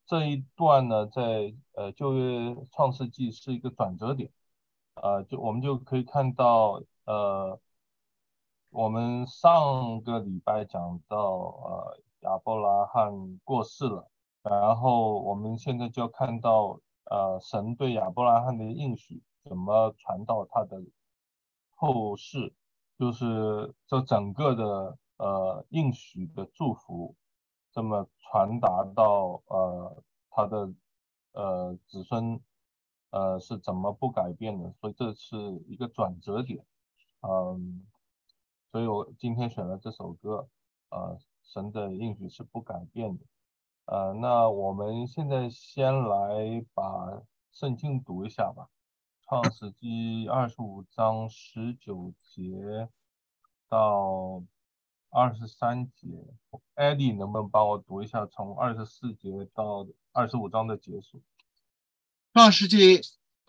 这一段呢，在旧约创世纪是一个转折点，我们就可以看到，我们上个礼拜讲到，亚伯拉罕过世了，然后我们现在就要看到，神对亚伯拉罕的应许怎么传到他的后世，就是这整个的应许的祝福，这么传达到他的子孙是怎么不改变的，所以这是一个转折点。嗯，所以我今天选了这首歌，神的应许是不改变的。那我们现在先来把圣经读一下吧，《创世纪25章19节到23节。艾莉能不能帮我读一下从24节到25章的结束？ 创世纪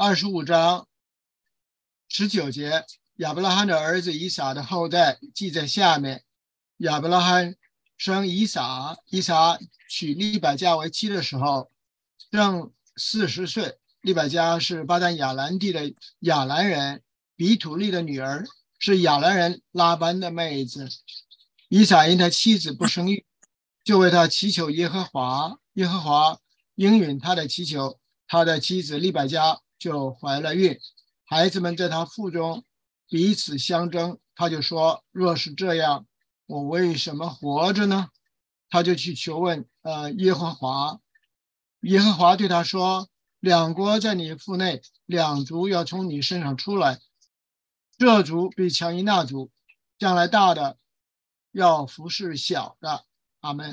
25章19节，亚伯拉罕的儿子以撒的后代记在下面。亚伯拉罕生以撒，以撒娶利百加为妻的时候，正40岁。利百加是巴旦亚兰地的亚兰人，比土利的女儿，是亚兰人拉班的妹子。以撒因他妻子不生育，就为他祈求耶和华，耶和华应允他的祈求，他的妻子利百加就怀了孕。孩子们在他腹中彼此相争，他就说：若是这样，我为什么活着呢？他就去求问耶和华。耶和华对他说：两国在你腹内，两族要从你身上出来，这族必强于那族，将来大的要服侍小的。阿门。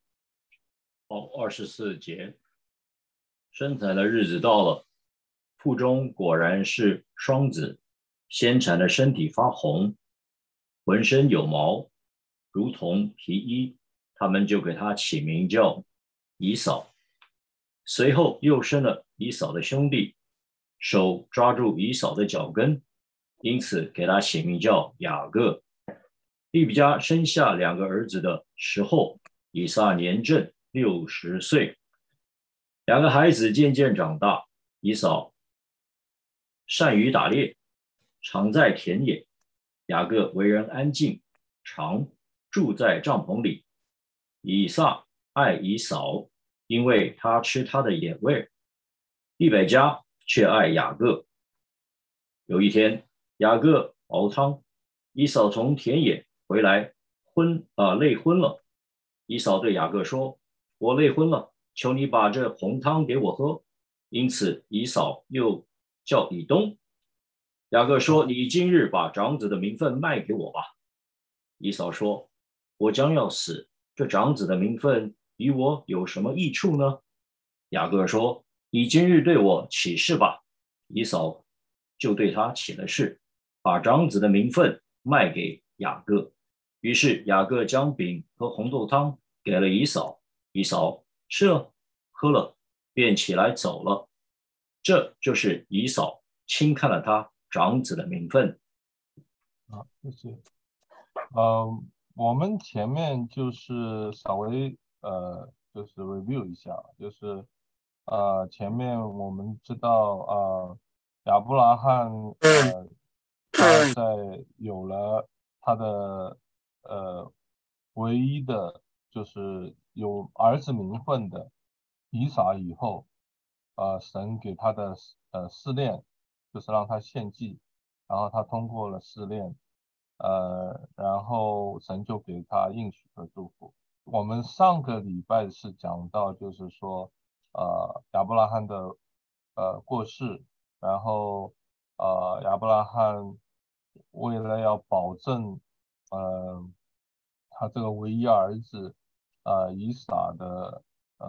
24节，生产的日子到了，腹中果然是双子，先产的身体发红，浑身有毛，如同皮衣，他们就给他起名叫以扫。随后又生了以扫的兄弟，手抓住以扫的脚跟，因此给他起名叫雅各。利比加生下2个儿子的时候，以撒年正60岁。2个孩子渐渐长大，以扫善于打猎，常在田野；雅各为人安静，常住在帐篷里。以撒爱以扫，因为他吃他的眼味；利百加却爱雅各。有一天，雅各熬汤，以扫从田野回来，累昏了。以扫对雅各说：我累昏了，求你把这红汤给我喝。因此以扫又叫以东。雅各说：你今日把长子的名分卖给我吧。以扫说：我将要死，这长子的名分与我有什么益处呢？雅各说：你今日对我起誓吧。以扫就对他起了誓，把长子的名分卖给雅各。于是雅各将饼和红豆汤给了以扫，以扫吃了喝了，便起来走了。这就是以扫轻看了他长子的名分。 谢谢。我们前面就是稍微就是 review 一下，就是前面我们知道亚伯拉罕他在有了他的唯一的就是有儿子名分的以撒以后，神给他的试炼就是让他献祭，然后他通过了试炼。然后神就给他应许和祝福。我们上个礼拜是讲到，就是说，亚伯拉罕的过世，然后亚伯拉罕为了要保证他这个唯一儿子以撒的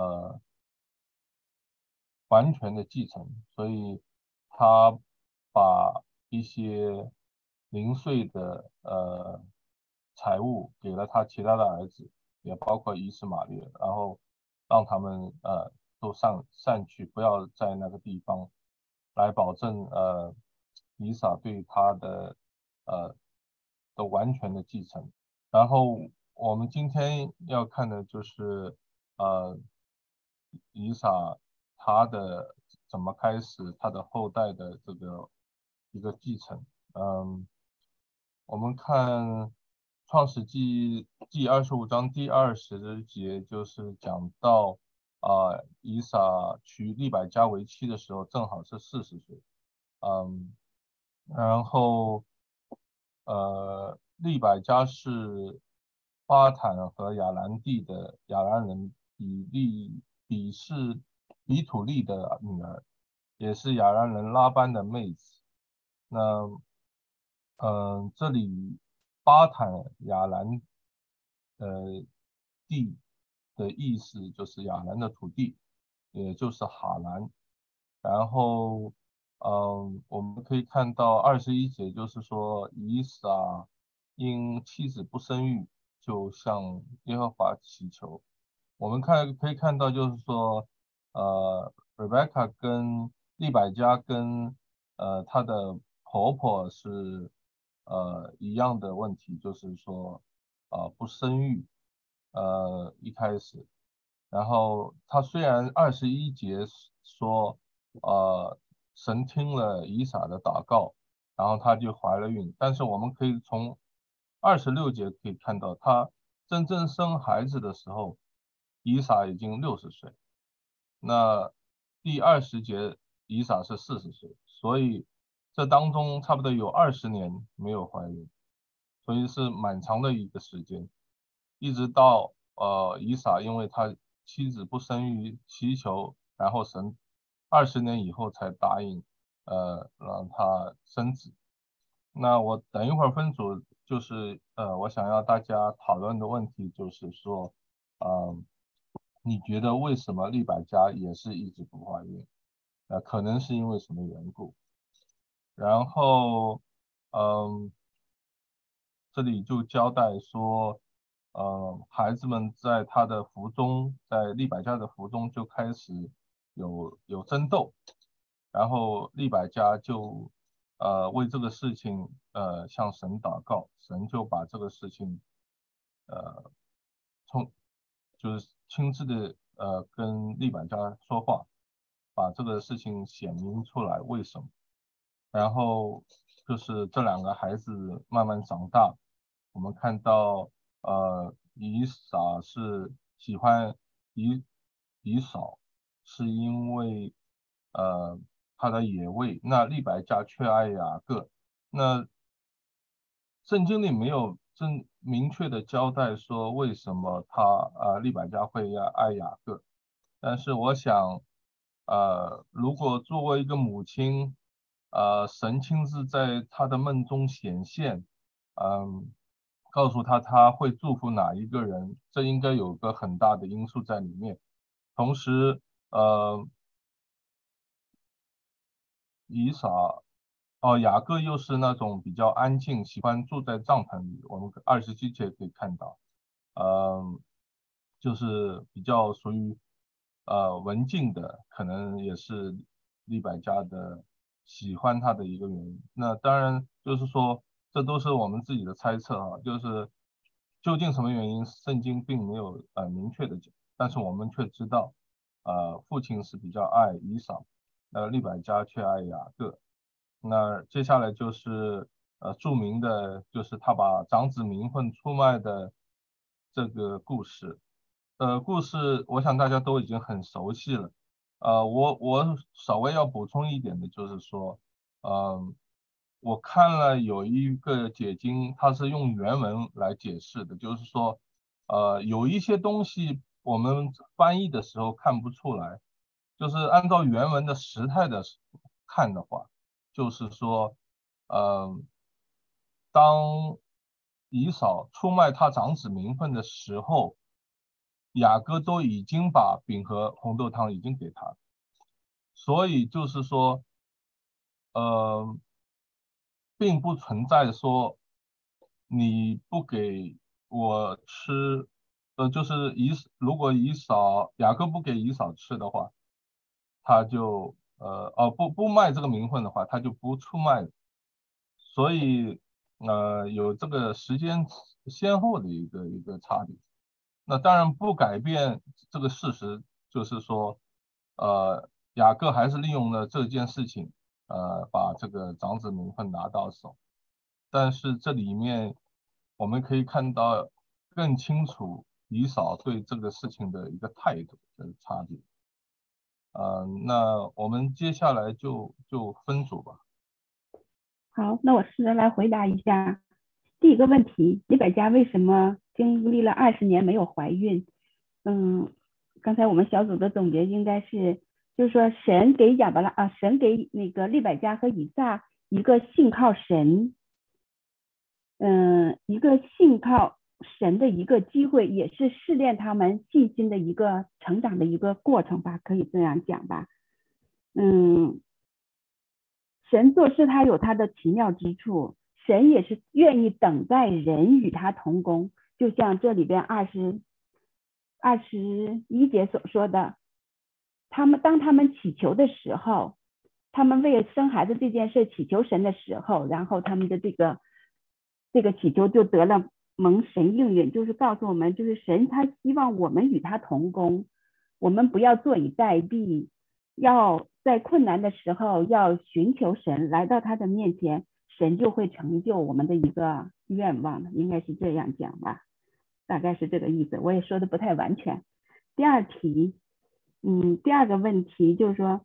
完全的继承，所以他把一些零碎的财物给了他其他的儿子，也包括以实玛利，然后让他们都散去，不要在那个地方，来保证以撒对他呃的完全的继承。然后我们今天要看的就是呃以撒他的怎么开始他的后代的这个一个继承。我们看创世纪第25章第20节，就是讲到以撒娶利百加为妻的时候正好是40岁。然后利百加是巴坦和亚兰地的亚兰人比土利的女儿，也是亚兰人拉班的妹子。那这里巴坦亚兰地的意思就是亚兰的土地，也就是哈兰。然后我们可以看到21节，就是说以撒因妻子不生育，就向耶和华祈求。我们可以看到，就是说Rebecca 跟利百加跟她的婆婆是一样的问题，就是说不生育一开始。然后他虽然21节说神听了以撒的祷告，然后他就怀了孕，但是我们可以从26节可以看到，他真正生孩子的时候，以撒已经60岁。那第20节以撒是40岁，所以这当中差不多有20年没有怀孕，所以是蛮长的一个时间，一直到以撒因为他妻子不生育祈求，然后神20年以后才答应让他生子。那我等一会儿分组就是我想要大家讨论的问题就是说你觉得为什么利百加也是一直不怀孕？可能是因为什么缘故？然后这里就交代说孩子们在他的腹中，在利百加的腹中就开始有争斗，然后利百加就为这个事情向神祷告，神就把这个事情呃就是亲自的跟利百加说话，把这个事情显明出来为什么。然后就是这两个孩子慢慢长大，我们看到以撒是喜欢以扫，是因为他的野味，那利百加却爱雅各。那圣经里没有明确的交代说为什么利百加会爱雅各，但是我想如果作为一个母亲神亲自在他的梦中显现，告诉他会祝福哪一个人，这应该有个很大的因素在里面。同时雅各又是那种比较安静，喜欢住在帐篷里。我们27节可以看到，就是比较属于文静的，可能也是利百加的喜欢他的一个原因。那当然就是说，这都是我们自己的猜测啊，就是究竟什么原因，圣经并没有明确的讲，但是我们却知道，父亲是比较爱以扫，利百加却爱雅各。那接下来就是著名的就是他把长子名分出卖的这个故事。故事我想大家都已经很熟悉了。我稍微要补充一点的就是说，我看了有一个解经，它是用原文来解释的，就是说，有一些东西我们翻译的时候看不出来，就是按照原文的时态的看的话。就是说，当以扫出卖他长子名分的时候，雅各都已经把饼和红豆汤已经给他，所以就是说，并不存在说你不给我吃，就是如果雅各不给以扫吃的话，他就不卖这个名分的话，他就不出卖。所以有这个时间先后的一个差别。那当然不改变这个事实， 就是说，雅各还是利用了这件事情，把这个长子名分拿到手。但是这里面我们可以看到更清楚以扫对这个事情的一个态度的差别。那我们接下来就分组吧。 好，那我试着来回答一下。第一个问题，李百家为什么经历了20年没有怀孕？刚才我们小组的总结应该是，就是说神给神给那个利百加和以撒一个信靠神，一个信靠神的一个机会，也是试炼他们信心的一个成长的一个过程吧，可以这样讲吧。神做事他有他的奇妙之处，神也是愿意等待人与他同工，就像这里边21节所说的，当他们祈求的时候，他们为了生孩子这件事祈求神的时候，然后他们的这个祈求就得了蒙神应允，就是告诉我们，就是神他希望我们与他同工，我们不要坐以待毙，要在困难的时候要寻求神，来到他的面前，神就会成就我们的一个愿望，应该是这样讲吧，大概是这个意思，我也说的不太完全。第二个问题就是说，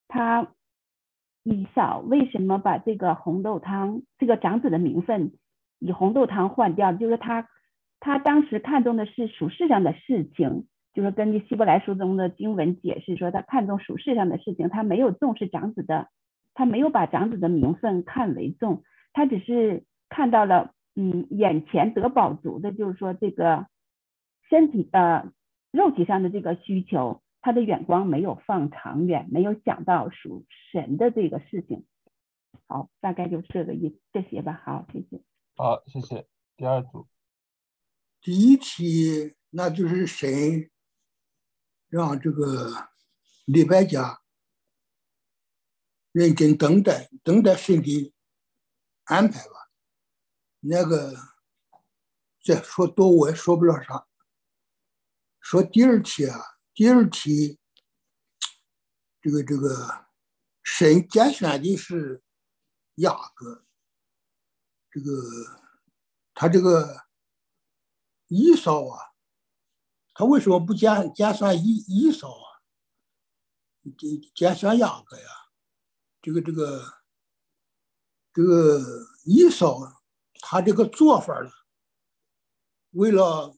以扫为什么把这个红豆汤这个长子的名分以红豆汤换掉，就是他当时看重的是属世上的事情，就是根据希伯来书中的经文解释说，他看重属世上的事情，他没有重视他没有把长子的名分看为重，他只是看到了眼前得饱足的，就是说这个身体肉体上的这个需求，他的眼光没有放长远，没有想到属神的这个事情。好，大概就这些吧。好，谢谢。 好，谢谢。第二组。 第一题，那就是神让这个利百加认真等待神的安排吧。那个再说多我也说不了啥。说第二题，这个神拣选的是雅各，他这个以扫啊，他为什么不拣选以扫啊？拣选雅各呀？这个以扫，他这个做法了，为了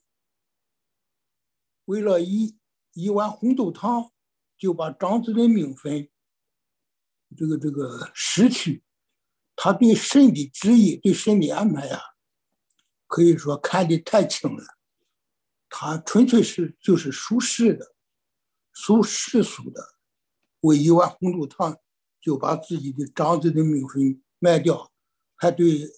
一碗红豆汤，就把长子的名分这个失去，他对神的旨意、对神的安排呀，可以说看得太轻了。他纯粹就是属世俗的，为一碗红豆汤就把自己的长子的名分卖掉，还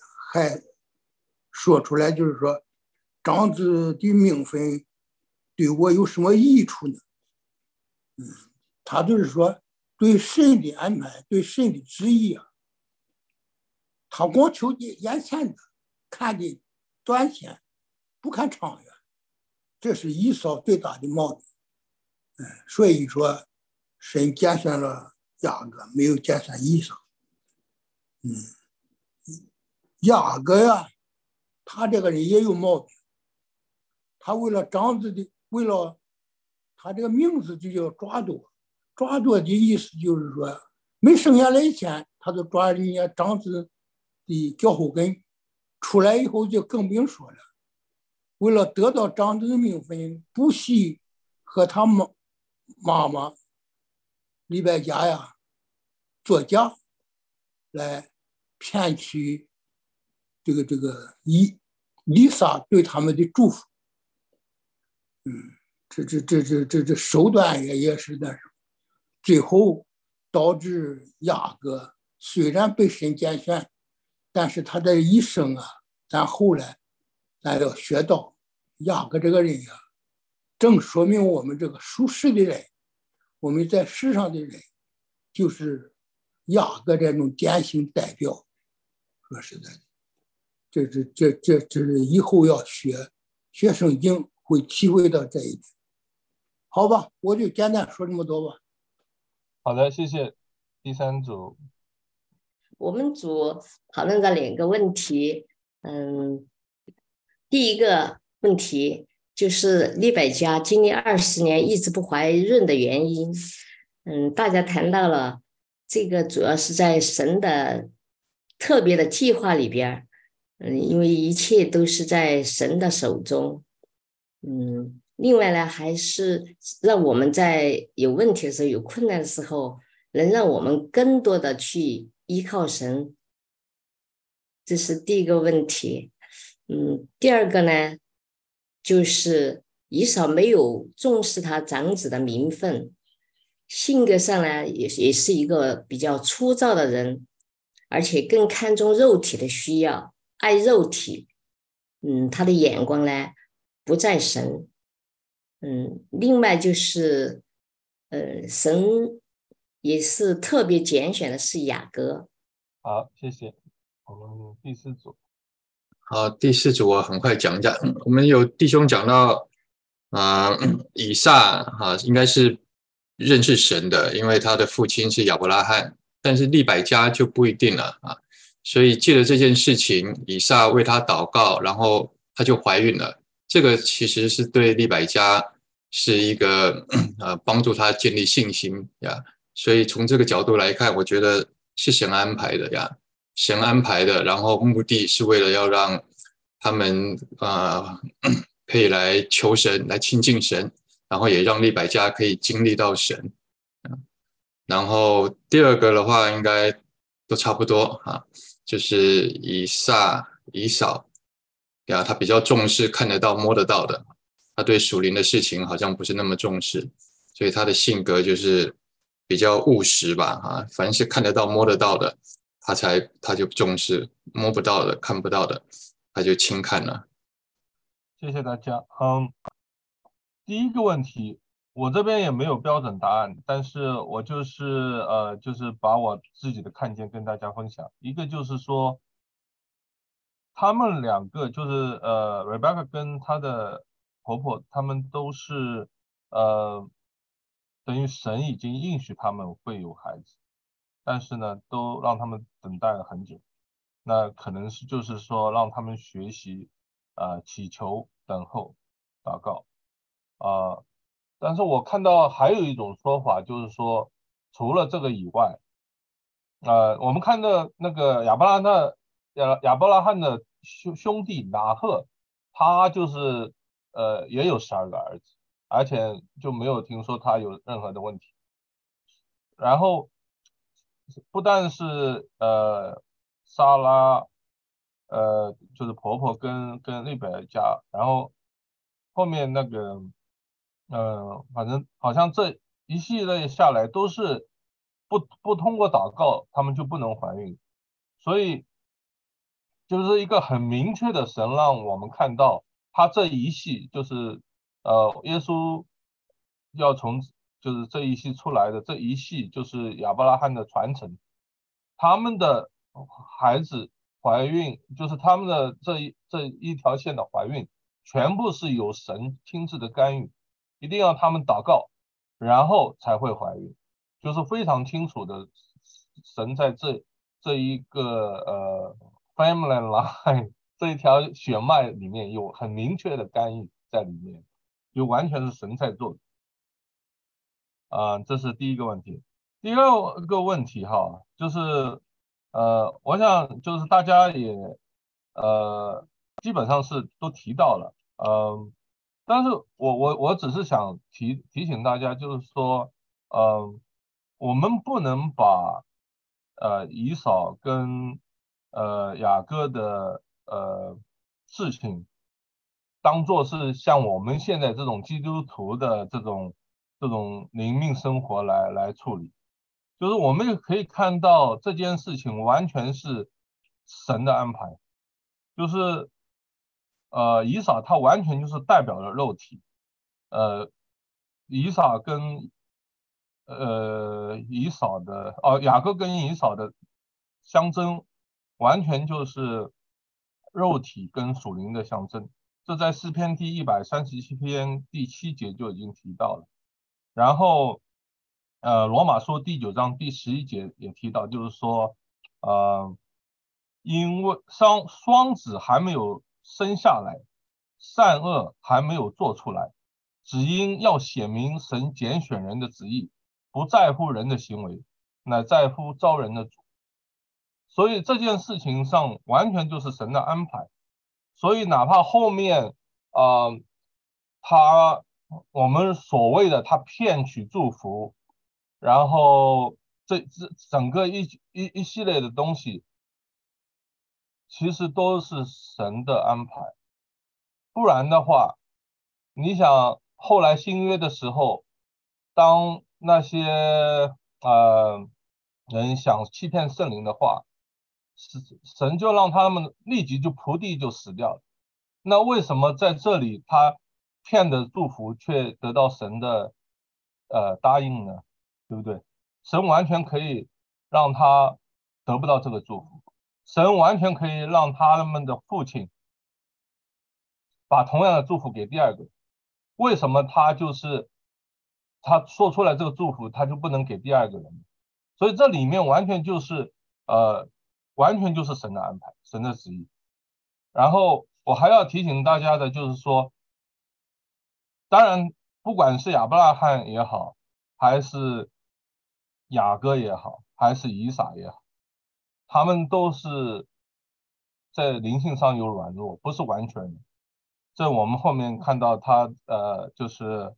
说出来，就是说长子的名分对我有什么益处呢？他就是说对神的安排，对神的旨意啊，他光求眼前的，看的短线，不看长远，这是以扫最大的毛病。所以说神拣选了雅各，没有拣选以扫。雅各呀，他这个人也有毛病，他为了他这个名字就叫抓夺的意思就是说，没生下来以前他就抓人家长子的脚后跟，出来以后就更不用说了。为了得到长子的名分，不惜和他妈妈利百加呀作假，来骗取这个以撒对他们的祝福。这手段也是那什么，最后导致雅各虽然被神拣选，但是他的一生啊，后来要学到雅各这个人呀，正说明我们这个属世的人，我们在世上的人，就是雅各这种典型代表。说实在的，这是以后要学圣经会体会到这一点。 好吧，我就简单说这么多吧。 好的，谢谢。第三组， 我们组讨论了2个问题，第一个问题就是利百加经历20年一直不怀孕的原因。大家谈到了这个主要是在神的特别的计划里边，因为一切都是在神的手中。另外呢，还是让我们在有问题的时候、有困难的时候，能让我们更多的去依靠神。这是第一个问题。第二个呢，就是以扫没有重视他长子的名分，性格上呢也是一个比较粗糙的人，而且更看重肉体的需要，爱肉体。他的眼光呢不在神。另外就是神也是特别拣选的是雅各。 好，谢谢。我们第4组。 好，第4组我很快讲一下。我们有弟兄讲到，以撒应该是认识神的，因为他的父亲是亚伯拉罕，但是利百加就不一定了啊。所以借着这件事情，以撒为他祷告，然后他就怀孕了。这个其实是对利百加是一个帮助他建立信心呀。所以从这个角度来看，我觉得是神安排的呀。神安排的，然后目的是为了要让他们可以来求神，来亲近神，然后也让利百加可以经历到神。然后第二个的话，应该都差不多啊，就是以撒、以扫呀，他比较重视看得到、摸得到的，他对属灵的事情好像不是那么重视，所以他的性格就是比较务实吧凡是看得到、摸得到的。他就重视，摸不到的、看不到的，他就轻看了。 谢谢大家。第一个问题，我这边也没有标准答案，但是我就是把我自己的看见跟大家分享。一个就是说，他们2个就是Rebecca 跟她的婆婆，他们都是等于神已经应许他们会有孩子，但是呢，都让他们等待了很久。那可能是就是说让他们学习祈求、等候、祷告但是我看到还有一种说法，就是说除了这个以外，我们看到那个亚伯拉罕的兄弟拿赫，他就是也有12个儿子，而且就没有听说他有任何的问题。然后不但是莎拉就是婆婆跟利百加，然后后面那个反正好像这一系列下来都是不通过祷告，他们就不能怀孕，所以就是一个很明确的神让我们看到，他这一系就是耶稣要从就是这一系出来的这一系就是亚伯拉罕的传承，他们的孩子怀孕，就是他们的这一条线的怀孕，全部是有神亲自的干预，一定要他们祷告，然后才会怀孕，就是非常清楚的，神在这一个family line 这一条血脉里面有很明确的干预在里面，就完全是神在做的。这是第一个问题。第二个问题就是我想就是大家也基本上是都提到了，但是我只是想提醒大家，就是说我们不能把以扫跟雅各的事情当作是像我们现在这种基督徒的这种灵命生活来处理，就是我们也可以看到这件事情完全是神的安排，就是以扫他完全就是代表了肉体，以扫跟雅各跟以扫的相争，完全就是肉体跟属灵的相争。这在诗篇第137篇第7节就已经提到了。 然后罗马书第9章第11节也提到，就是说因为双子还没有生下来，善恶还没有做出来，只因要显明神拣选人的旨意，不在乎人的行为，乃在乎招人的主。所以这件事情上完全就是神的安排。所以哪怕后面我们所谓的他骗取祝福，然后这整个一系列的东西，其实都是神的安排。不然的话，你想后来新约的时候，当那些人想欺骗圣灵的话，神就让他们立即就仆地就死掉了。那为什么在这里他骗的祝福却得到神的答应呢？对不对？神完全可以让他得不到这个祝福，神完全可以让他们的父亲把同样的祝福给第二个。为什么他说出来这个祝福他就不能给第二个人？所以这里面完全就是神的安排，神的旨意。然后我还要提醒大家的就是说，当然不管是亚伯拉罕也好，还是雅各也好，还是以撒也好，他们都是在灵性上有软弱，不是完全的。这我们后面看到他就是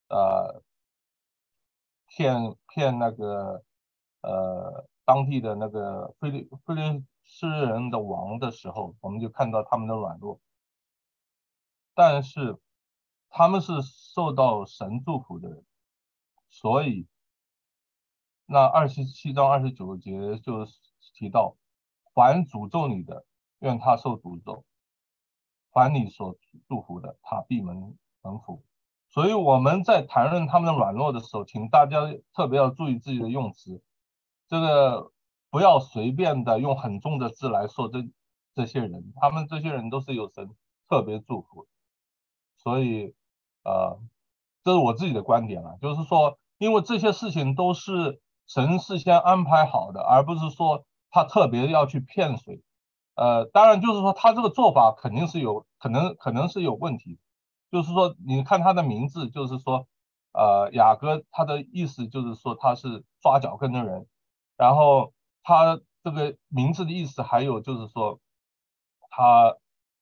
骗那个当地的那个菲利斯人的王的时候，我们就看到他们的软弱。但是他们是受到神祝福的人，所以那27章29节就提到，凡诅咒你的，愿他受诅咒；凡你所祝福的，他必蒙福。所以我们在谈论他们的软弱的时候，请大家特别要注意自己的用词，这个不要随便的用很重的字来说这些人，他们这些人都是有神特别祝福的。所以这是我自己的观点了，就是说因为这些事情都是神事先安排好的，而不是说他特别要去骗谁。当然就是说他这个做法肯定是可能是有问题。就是说你看他的名字，就是说雅各，他的意思就是说他是抓脚跟的人，然后他这个名字的意思还有就是说他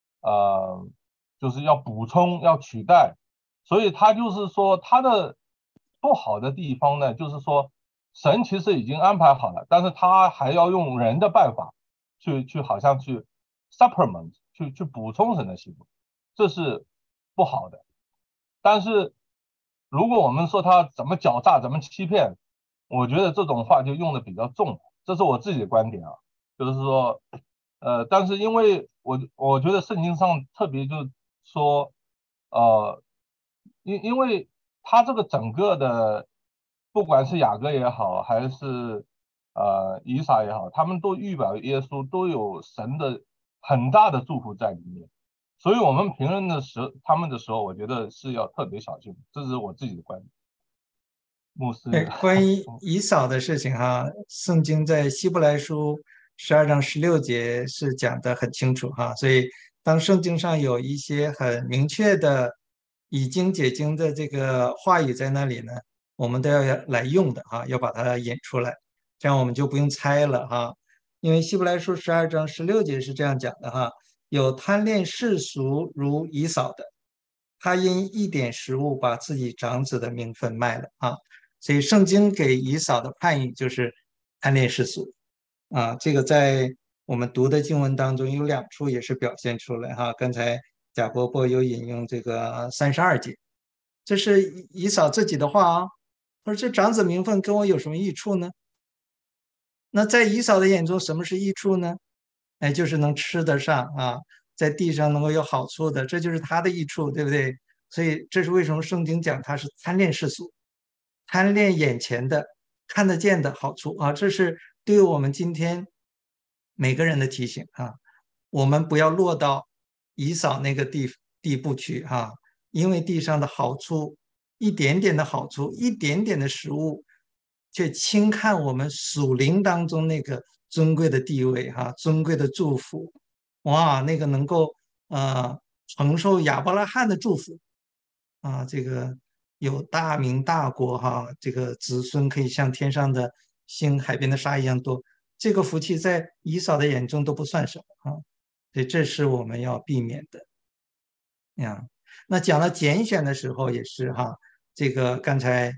就是要补充要取代，所以他就是说他的不好的地方呢，就是说神其实已经安排好了，但是他还要用人的办法去好像去 supplement 去补充神的行为，这是不好的。但是如果我们说他怎么狡诈怎么欺骗，我觉得这种话就用的比较重，这是我自己的观点啊，就是说但是因为我觉得圣经上特别就是说因为他这个整个的不管是雅各也好还是以撒也好，他们都预表耶稣，都有神的很大的祝福在里面。所以我们评论他们的时候，我觉得是要特别小心，这是我自己的观点。牧师， 对，关于以扫的事情哈，圣经在希伯来书12章16节是讲得很清楚哈，所以当圣经上有一些很明确的以经解经的这个话语在那里呢，我们都要来用的哈，要把它引出来，这样我们就不用猜了哈。因为希伯来书12章16节是这样讲的哈，有贪恋世俗如以扫的，他因一点食物把自己长子的名分卖了啊。所以圣经给以扫的判语就是贪恋世俗啊，这个在我们读的经文当中有2处也是表现出来哈。刚才贾伯伯有引用这个32节，这是以扫自己的话啊，他说这长子名分跟我有什么益处呢？那在以扫的眼中，什么是益处呢？哎，就是能吃得上啊，在地上能够有好处的，这就是他的益处，对不对？所以这是为什么圣经讲他是贪恋世俗，贪恋眼前的看得见的好处啊，这是对于我们今天每个人的提醒啊，我们不要落到以扫那个地步去啊，因为地上的好处一点点的好处，一点点的食物，却轻看我们属灵当中那个尊贵的地位尊贵的祝福。哇，那个能够承受亚伯拉罕的祝福这个有大名大国这个子孙可以像天上的星、海边的沙一样多，这个福气在以扫的眼中都不算什么所以这是我们要避免的那讲到拣选的时候也是这个刚才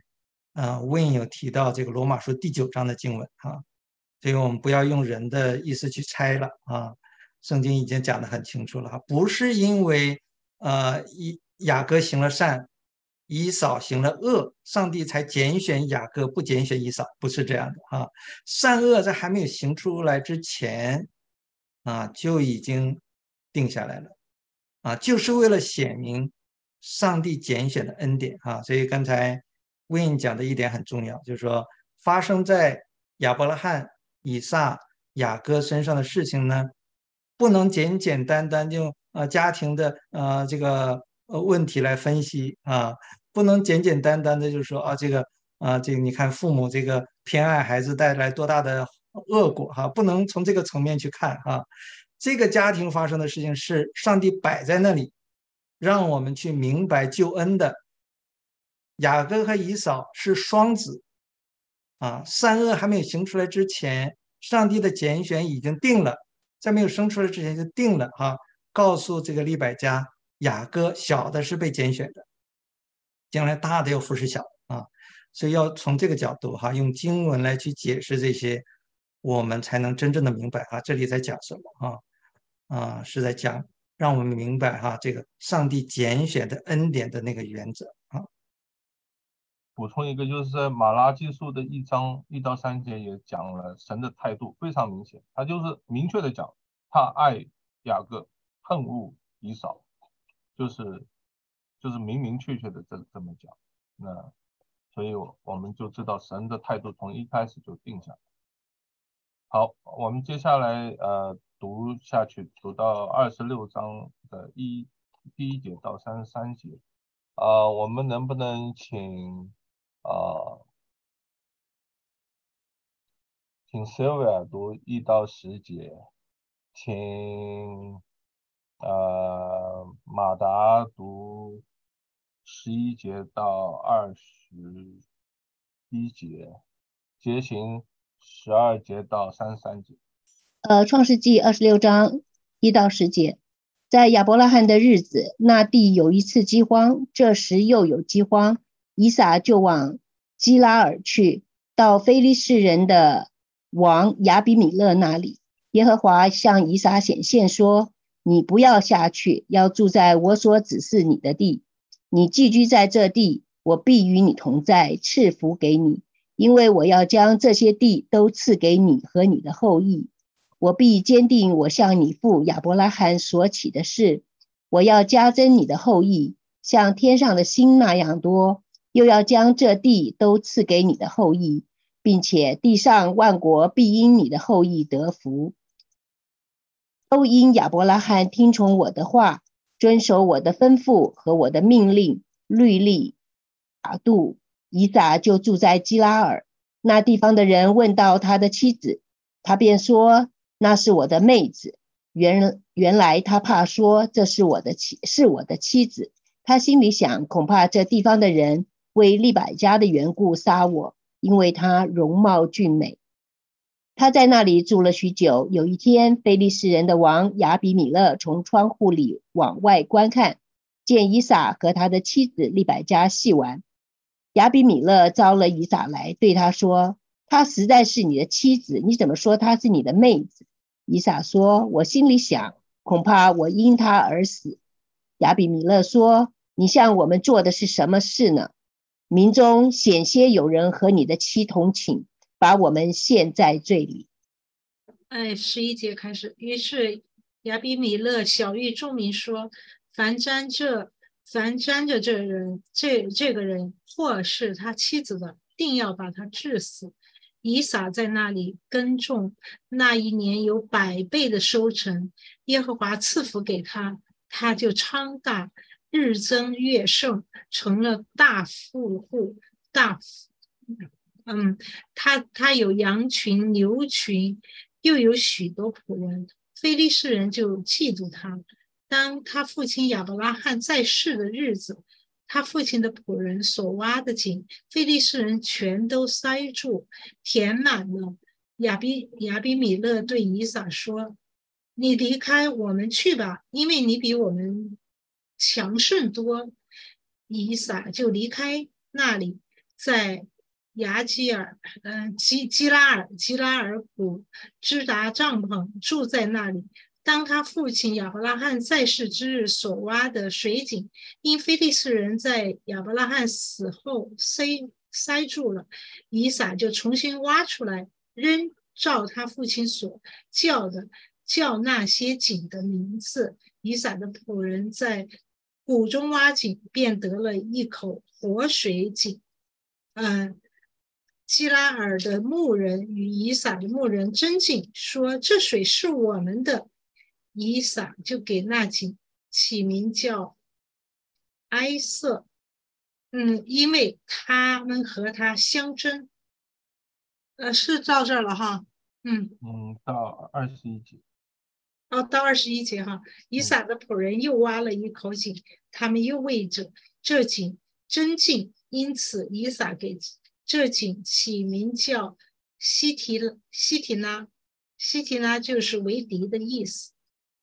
Win 有提到这个罗马书第9章的经文所以我们不要用人的意思去猜了圣经已经讲得很清楚了不是因为雅各行了善，以扫行了恶，上帝才拣选雅各不拣选以扫，不是这样的善恶在还没有行出来之前就已经定下来了就是为了显明上帝拣选的恩典所以刚才 Win 讲的一点很重要，就是说发生在亚伯拉罕、以撒、雅各身上的事情呢，不能简简单单用家庭的这个问题来分析不能简简单单的就是说这个你看父母这个偏爱孩子带来多大的恶果不能从这个层面去看这个家庭发生的事情是上帝摆在那里，让我们去明白救恩的。雅各和以扫是双子善恶还没有行出来之前，上帝的拣选已经定了，在没有生出来之前就定了告诉这个利百加，雅各小的是被拣选的，将来大的要服侍小的所以要从这个角度用经文来去解释这些，我们才能真正的明白这里在讲什么是在讲让我们明白这个上帝拣选的恩典的那个原则补充一个，就是在马拉基书的1章1到3节也讲了神的态度非常明显，他就是明确的讲他爱雅各，恨恶以扫，就是明明确确的这么讲。那所以我们就知道神的态度从一开始就定下来。好，我们接下来读下去，读到26章的第1节到33节我们能不能请Sylvia 读1到10节，请马达读11节到21节，节行12节到33节。 创世纪26章1到10节，在亚伯拉罕的日子，那地有一次饥荒，这时又有饥荒，以撒就往基拉尔去，到非利士人的王亚比米勒那里。耶和华向以撒显现说，你不要下去，要住在我所指示你的地。你寄居在这地，我必与你同在，赐福给你，因为我要将这些地都赐给你和你的后裔。我必坚定我向你父亚伯拉罕所起的事，我要加增你的后裔，像天上的星那样多，又要将这地都赐给你的后裔，并且地上万国必因你的后裔得福。都因亚伯拉罕听从我的话，遵守我的吩咐和我的命令、律例、法度，以撒就住在基拉尔。那地方的人问到他的妻子，他便说，那是我的妹子。原来他怕说这是我的妻子，他心里想，恐怕这地方的人为利百加的缘故杀我，因为她容貌俊美。他在那里住了许久，有一天，非利士人的王亚比米勒从窗户里往外观看，见以撒和他的妻子利百加戏玩。亚比米勒招了以撒来，对他说，她实在是你的妻子，你怎么说她是你的妹子？以撒说，我心里想，恐怕我因她而死。亚比米勒说，你向我们做的是什么事呢？民中险些有人和你的妻同寝，把我们陷在罪里。 11节开始，于是亚比米勒晓谕众民说，凡沾着这个人或是他妻子的，定要把他治死。以撒在那里耕种，那一年有100倍的收成，耶和华赐福给他，他就昌大， 日增月盛，成了大富户。他有羊群、牛群，又有许多仆人。非利士人就嫉妒他。当他父亲亚伯拉罕在世的日子，他父亲的仆人所挖的井，非利士人全都塞住，填满了。亚比米勒对以撒说：“你离开我们去吧，因为你比我们强盛多。”以撒就离开那里，在基拉尔谷支搭帐篷，住在那里。当他父亲亚伯拉罕在世之日所挖的水井，因非利士人在亚伯拉罕死后塞住了，以撒就重新挖出来，仍照他父亲所叫那些井的名字。以撒的仆人在谷中挖井，便得了一口活水井。基拉尔的牧人与以撒的牧人争竞，说：“这水是我们的。”以撒就给那井起名叫埃瑟，因为他们和他相争。是到这儿了哈， 到21节。 到21节哈。以撒的仆人又挖了一口井，他们又为这井争竞，因此以撒给这井起名叫西提拉，西提拉就是为敌的意思。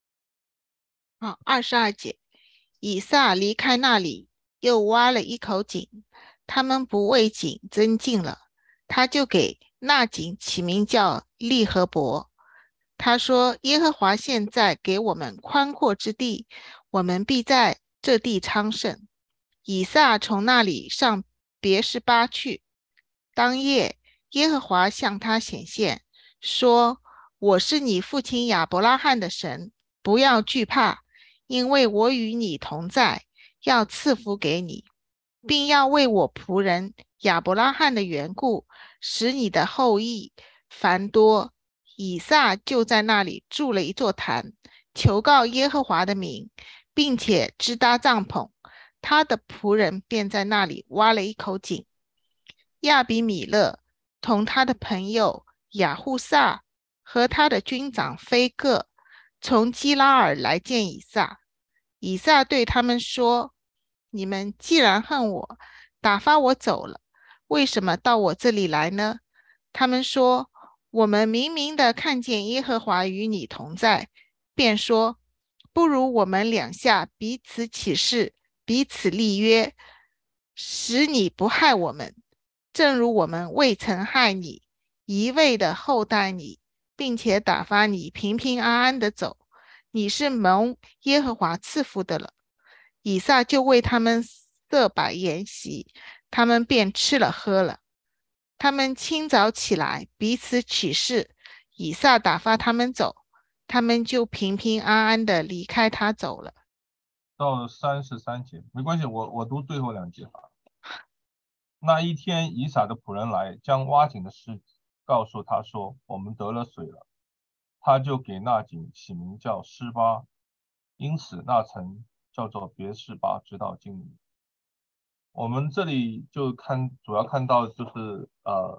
22节，以撒离开那里，又挖了一口井，他们不为井争竞了，他就给那井起名叫利和伯。他说：“耶和华现在给我们宽阔之地，我们必在这地昌盛。”以撒从那里上别是巴去。当夜，耶和华向他显现，说：“我是你父亲亚伯拉罕的神，不要惧怕，因为我与你同在，要赐福给你，并要为我仆人亚伯拉罕的缘故，使你的后裔繁多。”以撒就在那里筑了一座坛，求告耶和华的名，并且支搭帐篷。他的仆人便在那里挖了一口井。亚比米勒同他的朋友亚户撒和他的军长非各从基拉尔来见以撒。以撒对他们说：“你们既然恨我，打发我走了，为什么到我这里来呢？”他们说：“我们明明的看见耶和华与你同在，便说，不如我们两下彼此起誓，彼此立约，使你不害我们，正如我们未曾害你，一味的厚待你，并且打发你平平安安的走。你是蒙耶和华赐福的了。”以撒就为他们设摆筵席，他们便吃了喝了。他们清早起来，彼此起誓，以撒打发他们走，他们就平平安安的离开他走了。 到33节，没关系，我读最后2节吧。那一天，以撒的仆人来，将挖井的事告诉他说：“我们得了水了。”他就给那井起名叫施巴，因此那城叫做别是巴，直到今日。我们这里就主要看到就是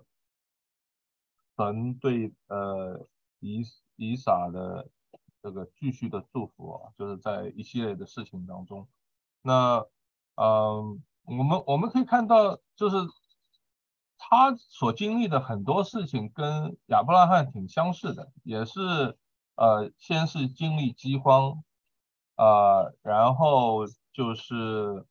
神对以撒的这个继续的祝福啊，就是在一系列的事情当中。那我们可以看到，就是他所经历的很多事情跟亚伯拉罕挺相似的，也是先是经历饥荒，然后就是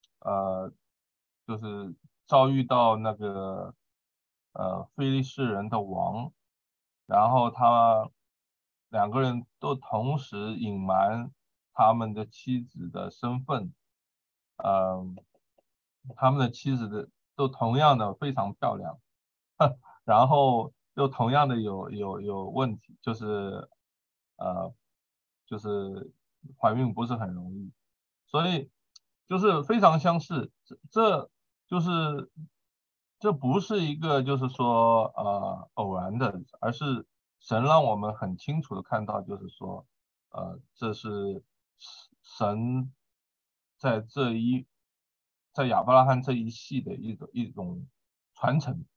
遭遇到那个非利士人的王，然后两个人都同时隐瞒他们的妻子的身份，他们的妻子都同样的非常漂亮，然后又同样的有问题，就是怀孕不是很容易，所以就是非常相似。这不是一个就是说偶然的，而是神让我们很清楚的看到，就是说这是神在亚伯拉罕这一系的一种传承。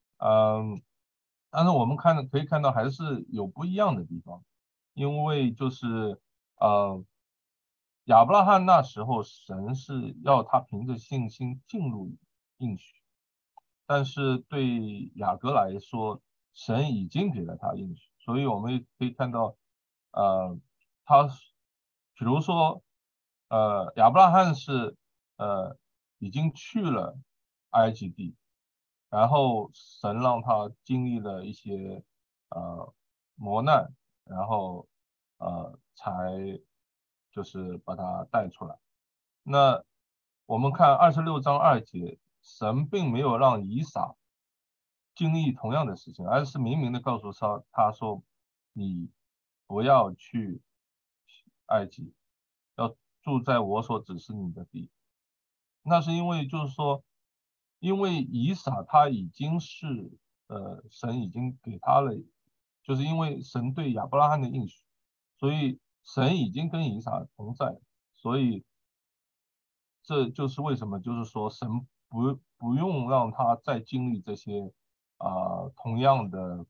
但是我们可以看到还是有不一样的地方，因为就是亚伯拉罕那时候神是要他凭着信心进入应许，但是对雅各来说，神已经给了他应许，所以我们也可以看到，他比如说，亚伯拉罕是已经去了埃及地，然后神让他经历了一些磨难，然后才就是把他带出来。那我们看26章2节，神并没有让以撒经历同样的事情，而是明明的告诉他说，你不要去埃及，要住在我所指示你的地。那是因为就是说，因为以撒他已经是神已经给他了，就是因为神对亚伯拉罕的应许，所以神已经跟以撒同在，所以这就是为什么就是说神不用让他再经历这些同样的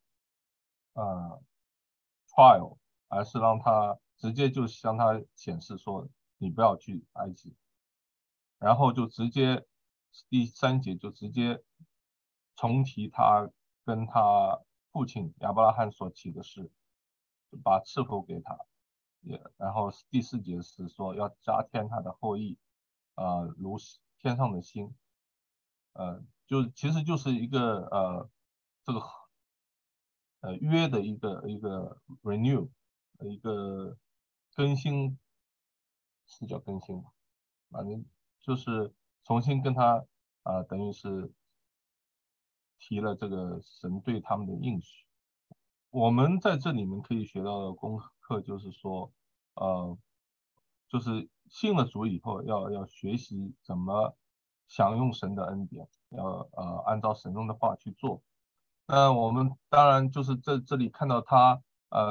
trial，而是让他直接就向他显示说你不要去埃及，然后就直接第3节就直接重提他跟他父亲亚伯拉罕所起的誓，把赐福给他，然后第4节是说要加添他的后裔，如天上的星，就其实就是一个这个约的一个 renew， 一个更新，是叫更新吧，反正就是重新跟他等于是提了这个神对他们的应许。我们在这里面可以学到的功课就是说，就是信了主以后要学习怎么享用神的恩典，要按照神的话去做。那我们当然就是这里看到他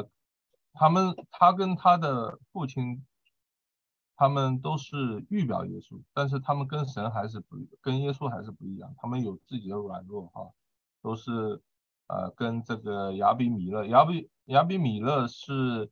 跟他的父亲，他们都是预表耶稣，但是他们跟神还是跟耶稣还是不一样，他们有自己的软弱哈，都是跟这个亚比米勒是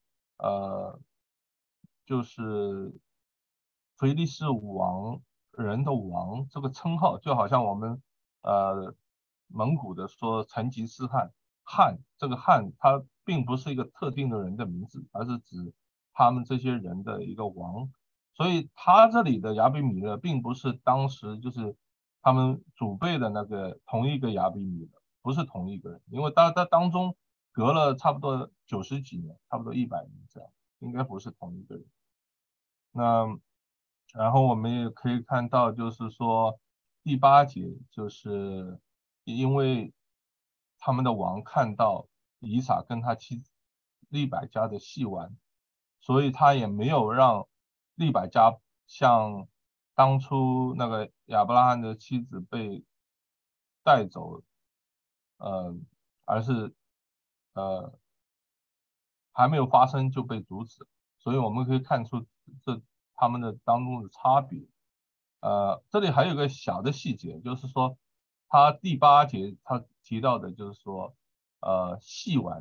就是腓力士人的王这个称号，就好像我们蒙古的说成吉思汗，这个汗它并不是一个特定的人的名字，而是指他们这些人的一个王，所以他这里的亚比米勒并不是当时就是他们祖辈的那个同一个亚比米勒，不是同一个人，因为他当中隔了差不多90几年，差不多100年这样，应该不是同一个人。那然后我们也可以看到，就是说第8节，就是因为他们的王看到以撒跟他妻子利百加的戏玩，所以他也没有让利百加像当初那个亚伯拉罕的妻子被带走，而是还没有发生就被阻止，所以我们可以看出他们的当中的差别。这里还有个小的细节，就是说他第8节他提到的就是说戏玩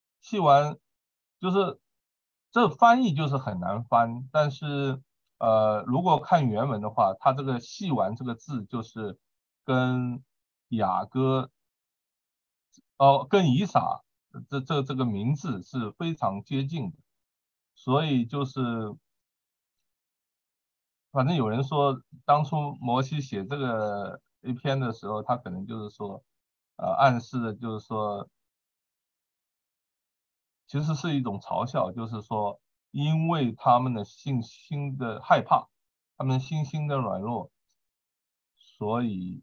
就是这翻译就是很难翻，但是如果看原文的话，他这个戏玩这个字就是跟跟以撒这个名字是非常接近的，所以就是反正有人说当初摩西写这个一篇的时候，他可能就是说暗示的就是说其实是一种嘲笑，就是说因为他们的信心的害怕，他们信心的软弱，所以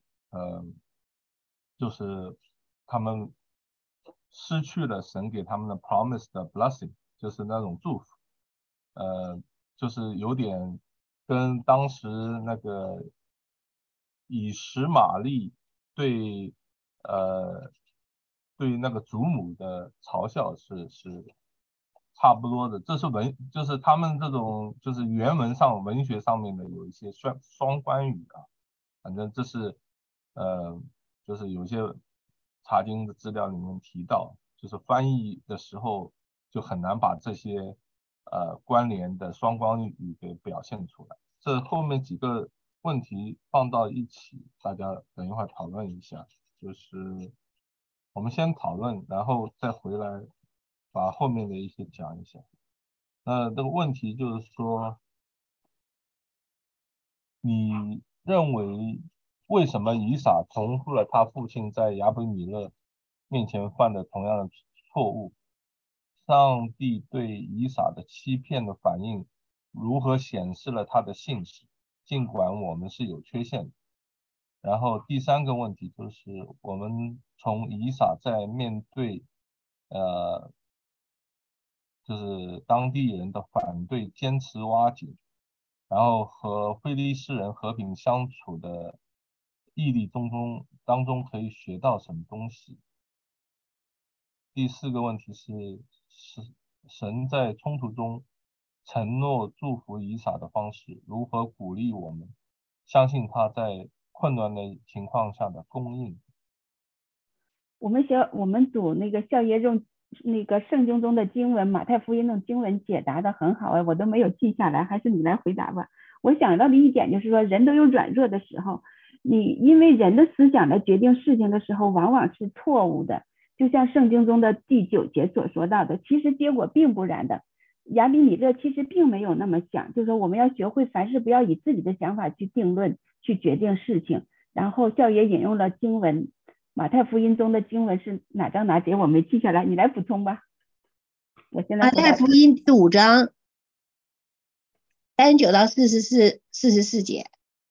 就是他们失去了神给他们的 promise 的 blessing， 就是那种祝福，就是有点跟当时那个以实玛利对那个祖母的嘲笑是差不多的，这是就是他们这种就是原文上文学上面的有一些双关语啊，反正这是就是有些查经的资料里面提到，就是翻译的时候就很难把这些关联的双关语给表现出来。这后面几个问题放到一起，大家等一会儿讨论一下，就是我们先讨论，然后再回来把后面的一些讲一下。这个问题就是说，你认为为什么以撒重复了他父亲在亚比米勒面前犯的同样的错误？上帝对以撒的欺骗的反应如何显示了他的信实，尽管我们是有缺陷的。然后第三个问题就是，我们从以撒在面对就是当地人的反对坚持挖井，然后和非利士人和平相处的毅力当中可以学到什么东西？第四个问题是神在冲突中承诺祝福以撒的方式，如何鼓励我们相信他在困难的情况下的供应？ 我们组那个校爷用那个圣经中的经文，马太福音的经文解答的很好，我都没有记下来，还是你来回答吧。我想到的一点就是说，人都有软弱的时候，你因为人的思想来决定事情的时候，往往是错误的。就像圣经中的第9节所说到的，其实结果并不然的。亚比米勒其实并没有那么想，就是说我们要学会凡事不要以自己的想法去定论，去决定事情。然后校爷引用了经文，马太福音中的经文是哪章哪节？我没记下来，你来补充吧。我现在马太福音第5章39到44节，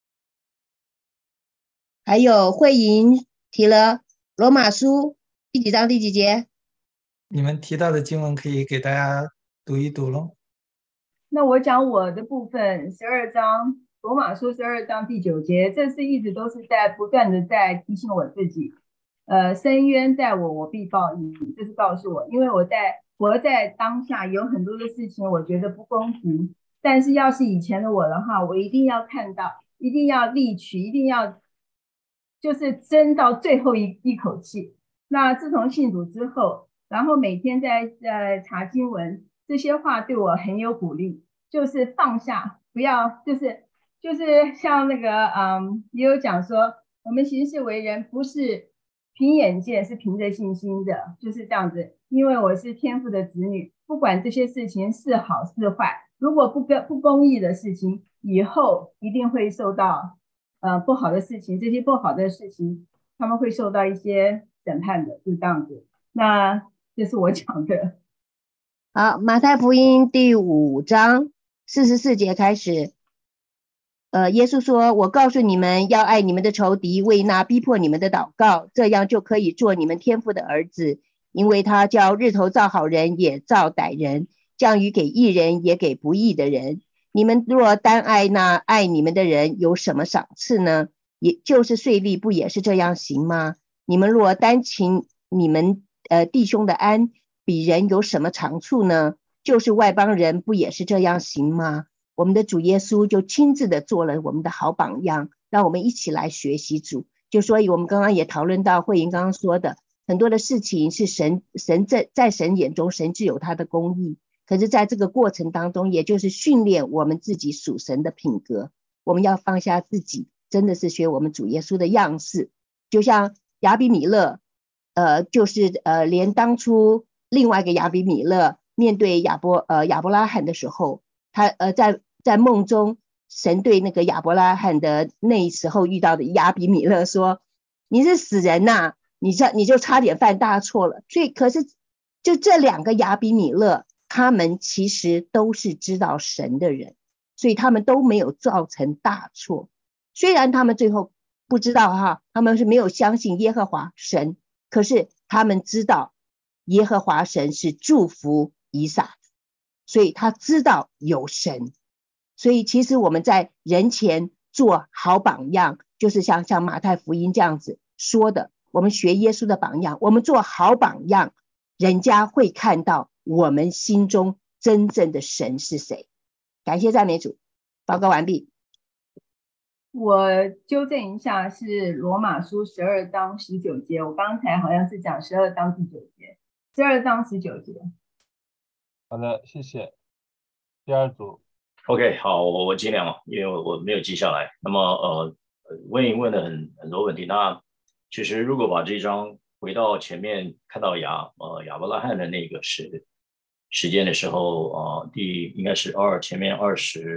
还有慧莹提了罗马书第几章第几节？ 你们提到的经文可以给大家读一读咯。 那我讲我的部分，12章罗马书12章第9节，这是一直都是在不断的在提醒我自己，深渊在我，我必报应，这是告诉我，因为我在活在当下，有很多的事情我觉得不公平，但是要是以前的我的话，我一定要看到，一定要力取，一定要就是争到最后一口气。那自从信主之后，然后每天在查经文，这些话对我很有鼓励，就是放下，不要就是像那个也有讲说，我们行事为人不是凭眼见，是凭着信心的，就是这样子。因为我是天父的子女，不管这些事情是好是坏，如果不公义的事情，以后一定会受到不好的事情，这些不好的事情他们会受到一些审判的，就这样子。那这是我讲的。 好，马太福音第5章44节开始。耶稣说，我告诉你们要爱你们的仇敌，为那逼迫你们的祷告，这样就可以做你们天父的儿子，因为他叫日头照好人也照歹人，降雨给义人也给不义的人。你们若单爱那爱你们的人，有什么赏赐呢？也就是税吏不也是这样行吗？你们若单请你们弟兄的安，比人有什么长处呢？就是外邦人不也是这样行吗？我们的主耶稣就亲自的做了我们的好榜样，让我们一起来学习主。就所以我们刚刚也讨论到慧莹刚刚说的，很多的事情是神在神眼中，神自有他的公义，可是在这个过程当中，也就是训练我们自己属神的品格，我们要放下自己，真的是学我们主耶稣的样式。就像亚比米勒就是连当初另外一个亚比米勒面对亚伯拉罕的时候，他在梦中，神对那个亚伯拉罕的那时候遇到的亚比米勒说，你是死人呐，你就差点犯大错了。所以可是就这2个亚比米勒，他们其实都是知道神的人，所以他们都没有造成大错。虽然他们最后不知道他们是没有相信耶和华神，可是他们知道耶和华神是祝福以撒，所以他知道有神。所以其实我们在人前做好榜样，就是像马太福音这样子说的，我们学耶稣的榜样，我们做好榜样，人家会看到我们心中真正的神是谁。感谢赞美主，报告完毕。 我纠正一下，是罗马书12章19节，我刚才好像是讲12章第9节，12章19节。 好的，谢谢。第二组。 OK， 好，我尽量，因为我没有记下来。那么问了很多问题。那其实如果把这张回到前面看到亚伯拉罕的那个时间的时候，应该是前面20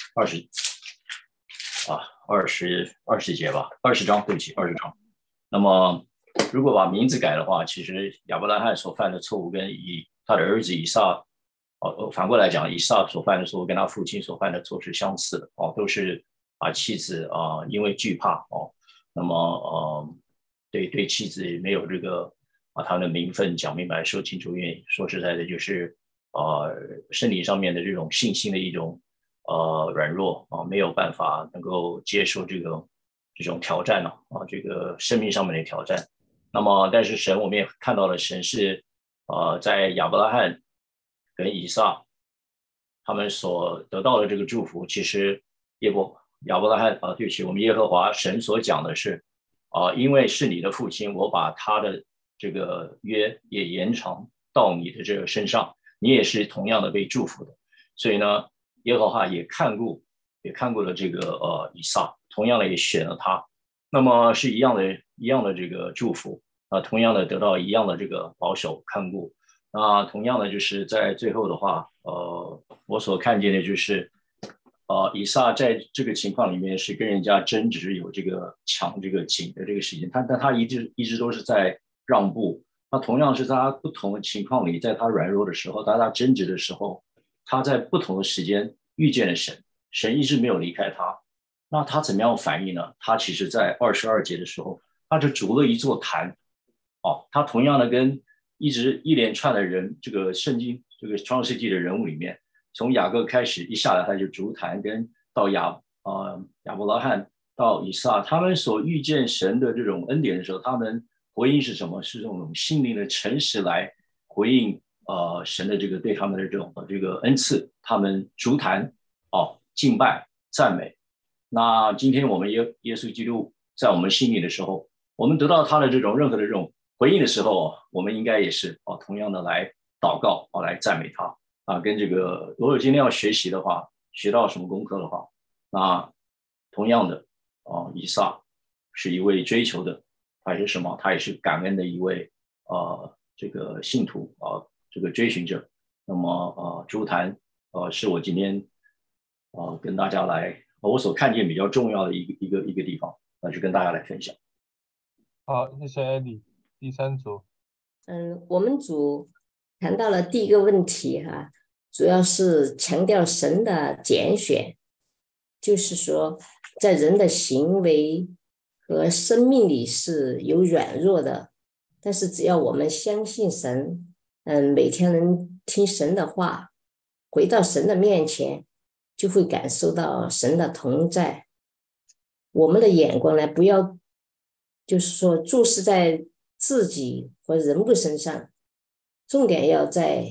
节吧，20章，对不起，20章。那么如果把名字改的话，其实亚伯拉罕所犯的错误跟他的儿子以撒，反过来讲，以撒所犯的错误跟他父亲所犯的错是相似的，都是把妻子因为惧怕那么对妻子没有这个把他的名分讲明白说清楚，因为说实在的，就是身体上面的这种信心的一种软弱没有办法能够接受这种挑战这个生命上面的挑战。那么但是神我们也看到了，神是在亚伯拉罕跟以撒他们所得到的这个祝福，其实亚伯拉罕对不起，我们耶和华神所讲的是因为是你的父亲，我把他的这个约也延长到你的这个身上，你也是同样的被祝福的。所以呢，耶和华也看顾了这个以撒，同样的也选了他，那么是一样的这个祝福同样的得到一样的这个保守看顾。那同样的就是在最后的话，我所看见的就是以撒在这个情况里面是跟人家争执，有这个抢这个井的这个事情，但他一直都是在让步。那同样是在他不同的情况里，在他软弱的时候，在他争执的时候，他在不同的时间遇见了神，神一直没有离开他。那他怎么样反应呢？他其实在22节的时候，他就筑了一座坛他同样的跟一连串的人，这个圣经这个创世纪的人物里面，从雅各开始一下来他就筑坛，跟到亚伯拉罕到以撒，他们所遇见神的这种恩典的时候，他们回应是什么？是这种心灵的诚实来回应神的这个对他们的这个恩赐，他们筑坛敬拜赞美。那今天我们耶稣基督在我们心里的时候，我们得到他的任何的这种回应的时候，我们应该也是同样的来祷告来赞美他跟这个如果今天要学习的话，学到什么功课的话，那同样的以撒是一位追求的，他是什么？他也是感恩的一位这个信徒这个追寻者。那么筑坛是我今天跟大家来我所看见比较重要的一个地方，去跟大家来分享。 好，谢谢艾莉。第三组。 我们组谈到了第一个问题主要是强调神的拣选，就是说在人的行为和生命里是有软弱的，但是只要我们相信神，每天能听神的话，回到神的面前，就会感受到神的同在。我们的眼光呢，不要就是说注视在自己或人物身上，重点要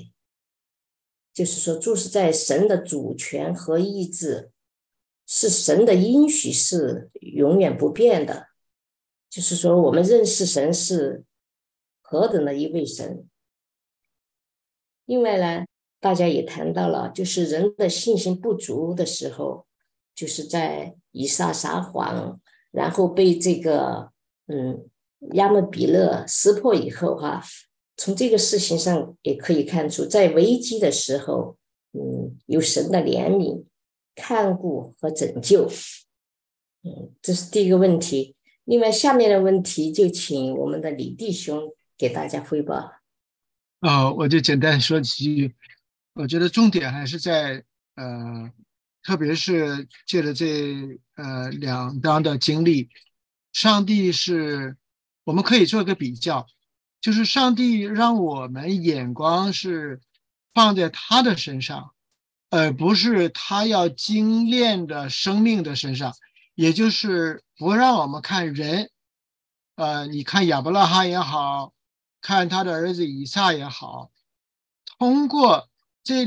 就是说注视在神的主权和意志，是神的应许是永远不变的。就是说我们认识神是何等的一位神。另外呢，大家也谈到了，就是人的信心不足的时候，就是在以撒撒谎，然后被这个亚摩比勒识破以后从这个事情上也可以看出，在危机的时候有神的怜悯看顾和拯救。这是第一个问题。另外下面的问题就请我们的李弟兄给大家汇报。 我就简单说几句。我觉得重点还是在特别是借着这两章的经历，上帝是我们可以做一个比较，就是上帝让我们眼光是放在他的身上，而不是他要精炼的生命的身上，也就是不让我们看人。你看亚伯拉罕也好，看他的儿子以撒也好，通过这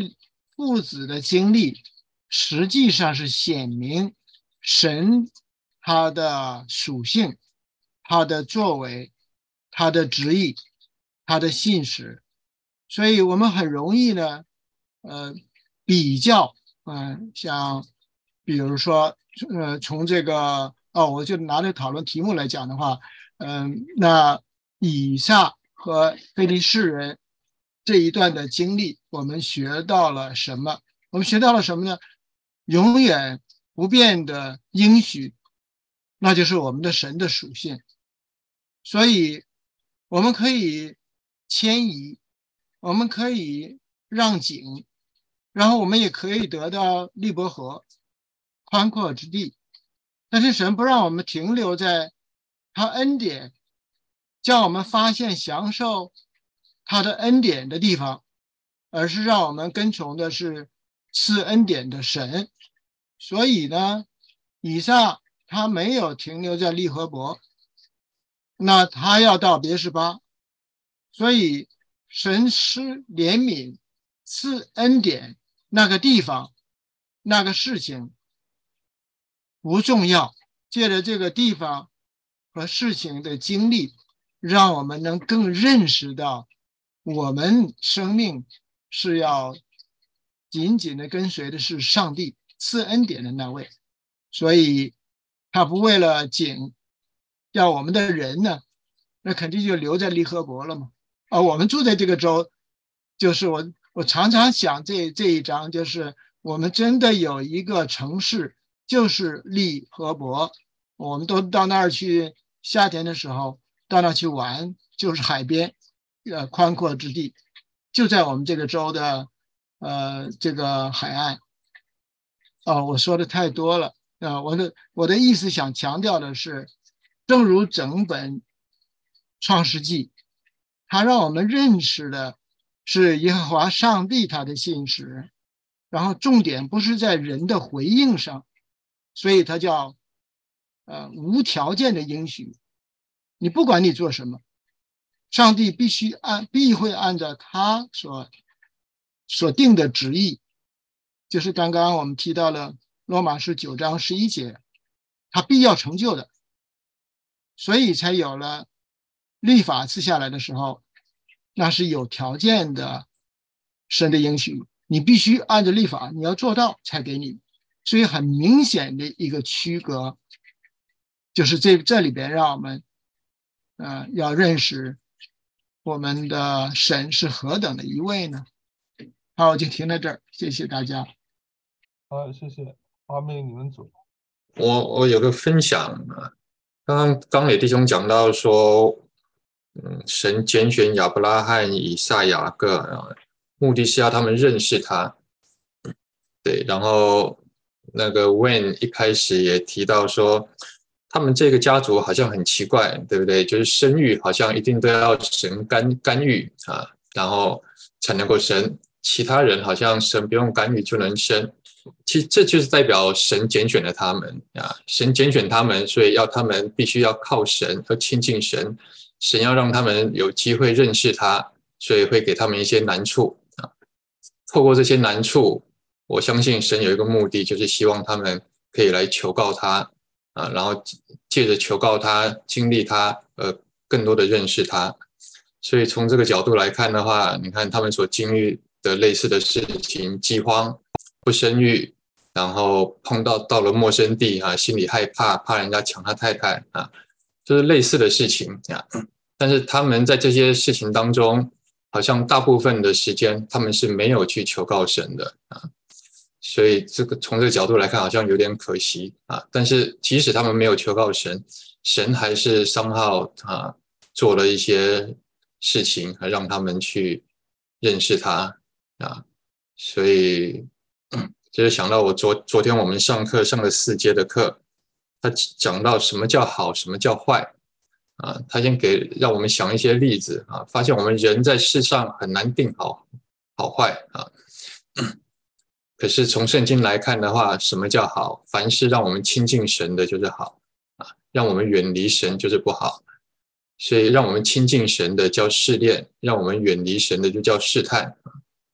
父子的经历实际上是显明神他的属性、他的作为、他的旨意、他的信实，所以我们很容易呢，比较，像比如说，从这个我就拿这讨论题目来讲的话，那以撒和非利士人这一段的经历，我们学到了什么？我们学到了什么呢？永远不变的应许，那就是我们的神的属性。所以我们可以迁移，我们可以让井，然后我们也可以得到利伯河宽阔之地，但是神不让我们停留在他恩典，叫我们发现享受他的恩典的地方，而是让我们跟从的是赐恩典的神。所以呢，以撒他没有停留在利河伯，那他要到别是巴，所以神施怜悯赐恩典那个地方那个事情不重要，借着这个地方和事情的经历，让我们能更认识到我们生命是要紧紧的跟随的是上帝赐恩典的那位。所以他不为了井要我们的人呢，那肯定就留在利河伯了嘛。我们住在这个州，就是我常常想这一章，就是我们真的有一个城市就是利河伯，我们都到那儿去，夏天的时候到那儿去玩，就是海边宽阔之地，就在我们这个州的这个海岸。我说的太多了，我的意思想强调的是，正如整本创世纪，它让我们认识的是耶和华上帝他的信实，然后重点不是在人的回应上，所以它叫无条件的应许。你不管你做什么，上帝必会按照他所定的旨意，就是刚刚我们提到了罗马书9章11节，他必要成就的，所以才有了律法赐下来的时候，那是有条件的神的应许，你必须按照律法你要做到才给你。所以很明显的一个区隔，就是这里边让我们要认识我们的神是何等的一位呢？好，我就停在这儿，谢谢大家。 好，谢谢。画面你们组。 我有个分享啊，刚磊弟兄讲到说，神拣选亚伯拉罕、以撒、雅各啊，目的是要他们认识他。对，然后那个 Wayne 一开始也提到说，他们这个家族好像很奇怪，对不对？就是生育好像一定都要神干预啊，然后才能够生。其他人好像神不用干预就能生。其实这就是代表神拣选了他们啊，神拣选他们，所以要他们必须要靠神和亲近神，神要让他们有机会认识他，所以会给他们一些难处啊。透过这些难处，我相信神有一个目的，就是希望他们可以来求告他啊，然后借着求告他、经历他，更多的认识他。所以从这个角度来看的话，你看他们所经历的类似的事情，饥荒、不生育，然后到了陌生地啊，心里害怕，怕人家抢他太太啊，就是类似的事情啊。但是他们在这些事情当中，好像大部分的时间他们是没有去求告神的啊，所以从这个角度来看，好像有点可惜啊。但是即使他们没有求告神，神还是somehow啊做了一些事情，让他们去认识他啊，所以就是想到我昨天我们上课上了4节的课，他讲到什么叫好，什么叫坏啊，他先让我们想一些例子啊，发现我们人在世上很难定好坏啊。可是从圣经来看的话，什么叫好？凡是让我们亲近神的就是好啊，让我们远离神就是不好。所以让我们亲近神的叫试炼，让我们远离神的就叫试探。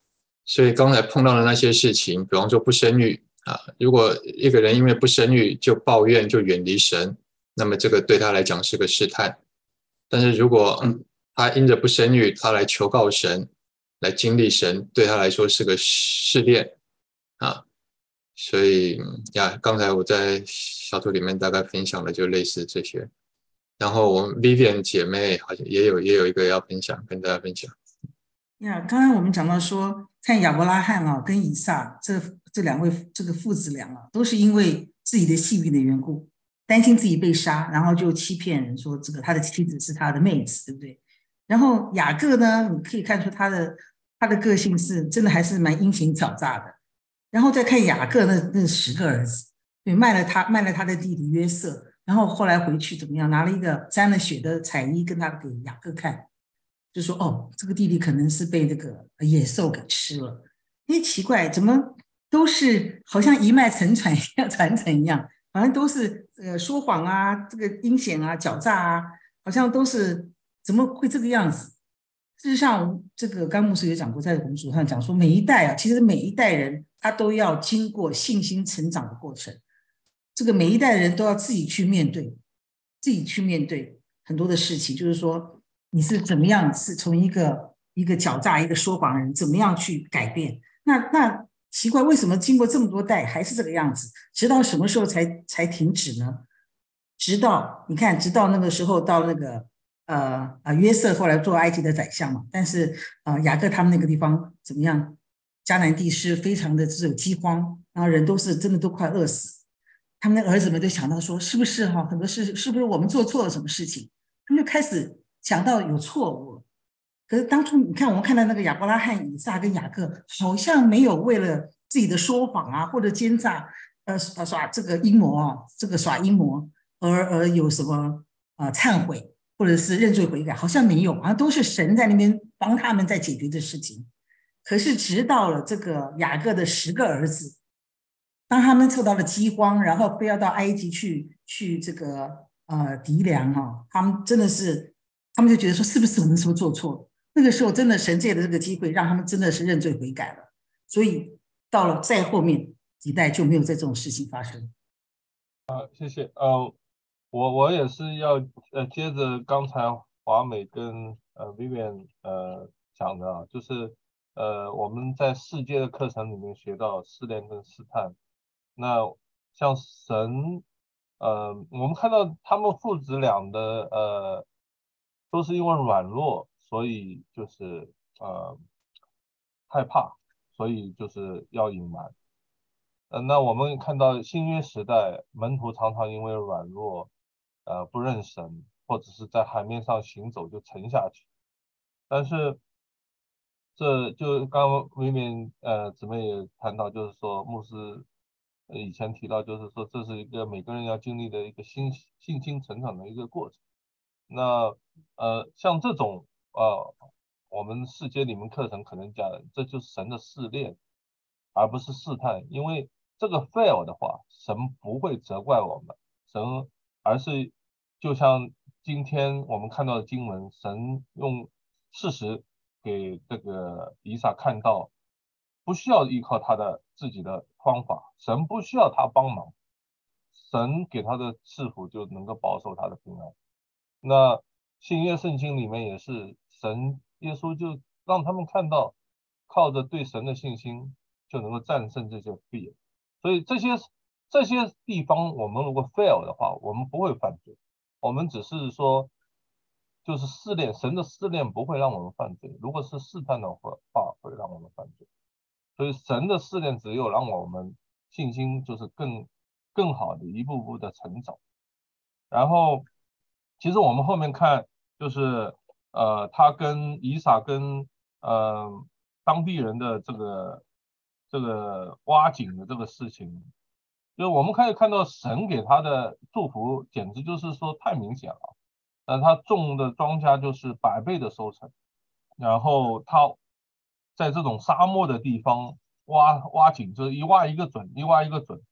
所以刚才碰到的那些事情，比方说不生育啊，如果一个人因为不生育就抱怨就远离神，那么这个对他来讲是个试探。但是如果他因着不生育，他来求告神，来经历神，对他来说是个试炼啊。所以刚才我在小组里面大概分享的就类似这些。然后我们 Vivian 姐妹好像也有一个要分享，跟大家分享。 刚刚我们讲到说，看亚伯拉罕啊跟以撒这两位这个父子俩啊，都是因为自己的性欲的缘故，担心自己被杀，然后就欺骗人说这个他的妻子是他的妹子，对不对？然后雅各呢，你可以看出他的个性是真的还是蛮阴险狡诈的。然后再看雅各那10个儿子，对，卖了他的弟弟约瑟，然后后来回去怎么样，拿了一个沾了血的彩衣跟他给雅各看。就说哦，这个弟弟可能是被这个野兽给吃了。奇怪，怎么都是好像一脉承传一样，好像都是说谎啊，这个阴险啊，狡诈啊，好像都是怎么会这个样子？事实上，这个刚牧师也讲过，在我们组上讲说，每一代啊，其实每一代人他都要经过信心成长的过程，这个每一代人都要自己去面对很多的事情，就是说。你是怎么样？是从一个狡诈、一个说谎人，怎么样去改变？那奇怪，为什么经过这么多代还是这个样子？直到什么时候才停止呢？直到那个时候，到那个约瑟后来做埃及的宰相嘛。但是雅各他们那个地方怎么样？迦南地是非常的有饥荒，然后人都是真的都快饿死。他们的儿子们就想到说，是不是很多事是不是我们做错了什么事情？他们就开始。想到有错误，可是当初你看，我们看到那个亚伯拉罕、以撒跟雅各，好像没有为了自己的说谎啊，或者奸诈，耍这个阴谋啊，耍阴谋而有什么忏悔，或者是认罪悔改，好像没有，好像都是神在那边帮他们在解决这事情。可是直到了这个雅各的10个儿子，当他们受到了饥荒，然后非要到埃及去这个籴粮他们真的是。他们就觉得说，是不是我们什么做错了？那个时候，真的神借的这个机会，让他们真的是认罪悔改了。所以到了再后面几代就没有再这种事情发生。 谢谢。我也是要接着刚才华美跟Vivian 讲的就是我们在世界的课程里面学到试炼跟试探。那像神我们看到他们父子俩的都是因为软弱，所以就是害怕，所以就是要隐瞒。那我们看到新约时代，门徒常常因为软弱，不认神，或者是在海面上行走就沉下去。但是这就刚刚维敏姊妹也谈到，就是说牧师以前提到，就是说这是一个每个人要经历的一个信心成长的一个过程。那像这种我们世界里面课程可能讲，这就是神的试炼，而不是试探。因为这个 fail 的话，神不会责怪我们，而是就像今天我们看到的经文，神用事实给这个以撒看到，不需要依靠他的自己的方法，神不需要他帮忙，神给他的赐福就能够保守他的平安。那新约圣经里面也是，耶稣就让他们看到，靠着对神的信心就能够战胜这些 fear。所以这些地方我们如果 fail 的话，我们不会犯罪，我们只是说就是试炼，神的试炼不会让我们犯罪，如果是试探的话会让我们犯罪。所以神的试炼只有让我们信心就是更好的一步步的成长。然后其实我们后面看就是他跟以撒跟当地人的这个挖井的这个事情，就我们可以看到神给他的祝福简直就是说太明显了。他种的庄稼就是100倍的收成，然后他在这种沙漠的地方挖井，就是一挖一个准，一挖一个准，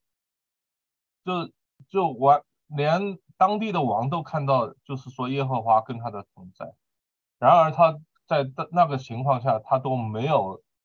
连当地的王都看到，就是说耶和华跟他的同在。然而他在那个情况下，他都没有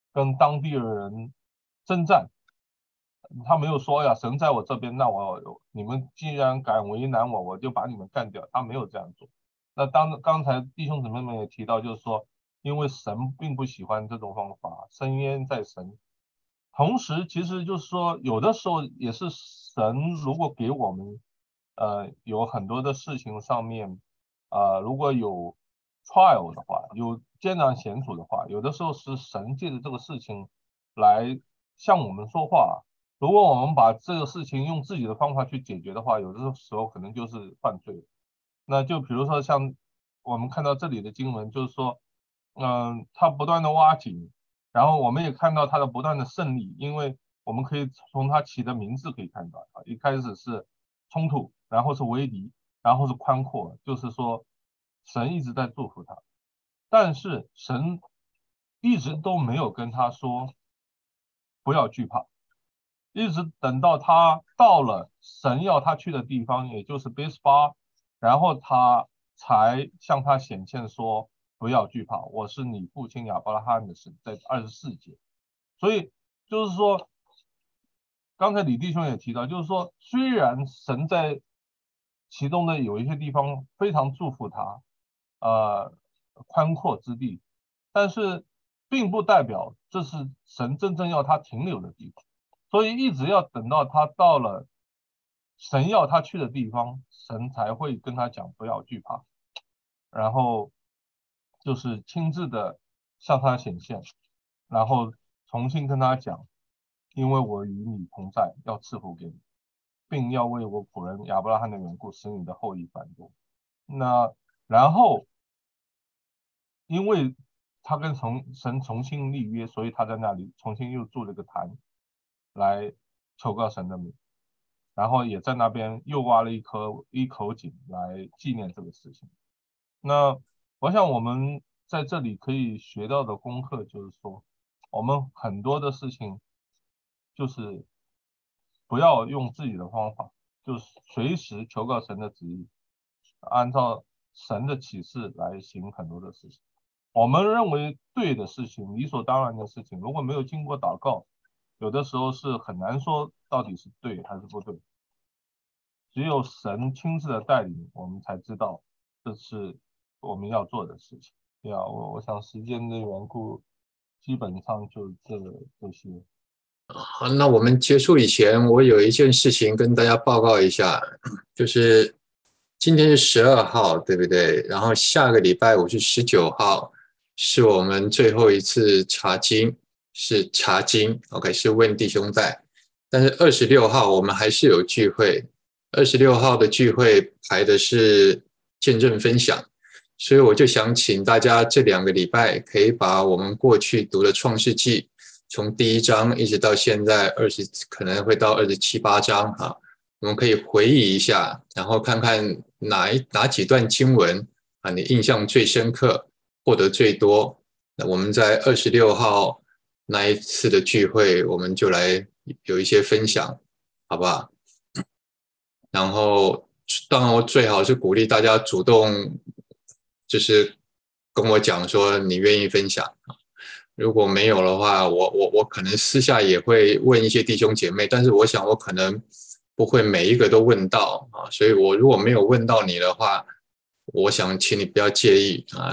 跟当地的人征战。他没有说呀，神在我这边，那你们既然敢为难我，我就把你们干掉。他没有这样做。那刚才弟兄姊妹们也提到，就是说，因为神并不喜欢这种方法，深渊在神。同时，其实就是说，有的时候也是神如果给我们，有很多的事情上面，如果有 trial 的话，有艰难险阻的话，有的时候是神借着这个事情来向我们说话。如果我们把这个事情用自己的方法去解决的话，有的时候可能就是犯罪。那就比如说像我们看到这里的经文，就是说，他不断的挖井，然后我们也看到他的不断的胜利，因为我们可以从他起的名字可以看到，一开始是冲突，然后是危敌，然后是宽阔，就是说神一直在祝福他，但是神一直都没有跟他说不要惧怕。一直等到他到了神要他去的地方，也就是贝斯巴，然后他才向他显现说不要惧怕，我是你父亲亚伯拉罕的神，在24节。所以就是说，刚才李弟兄也提到，就是说虽然神在其中的有一些地方非常祝福他，宽阔之地，但是并不代表这是神真正要他停留的地方。所以一直要等到他到了神要他去的地方，神才会跟他讲不要惧怕，然后就是亲自的向他显现，然后重新跟他讲，因为我与你同在，要赐福给你，并要为我仆人亚伯拉罕的缘故使你的后裔繁多。那然后因为他跟神重新立约，所以他在那里重新又筑了个坛来求告神的名，然后也在那边又挖了一口井来纪念这个事情。那我想我们在这里可以学到的功课就是说，我们很多的事情就是不要用自己的方法，就是随时求告神的旨意，按照神的启示来行很多的事情。我们认为对的事情，理所当然的事情，如果没有经过祷告，有的时候是很难说到底是对还是不对。只有神亲自的带领，我们才知道这是我们要做的事情。我想时间的缘故，基本上就这些。 好，那我们结束以前，我有一件事情跟大家报告一下，就是今天是12号，对不对？然后下个礼拜五是19号，是我们最后一次查经，是查经 ，OK， 是问弟兄在。但是26号我们还是有聚会，26号的聚会排的是见证分享，所以我就想请大家这2个礼拜可以把我们过去读的创世纪，从第1章一直到现在可能会到27、28章哈，我们可以回忆一下，然后看看哪几段经文啊你印象最深刻，获得最多。那我们在26号那一次的聚会，我们就来有一些分享，好不好？然后当然我最好是鼓励大家主动，就是跟我讲说你愿意分享。如果没有的话，我可能私下也会问一些弟兄姐妹，但是我想我可能不会每一个都问到啊，所以我如果没有问到你的话，我想请你不要介意啊，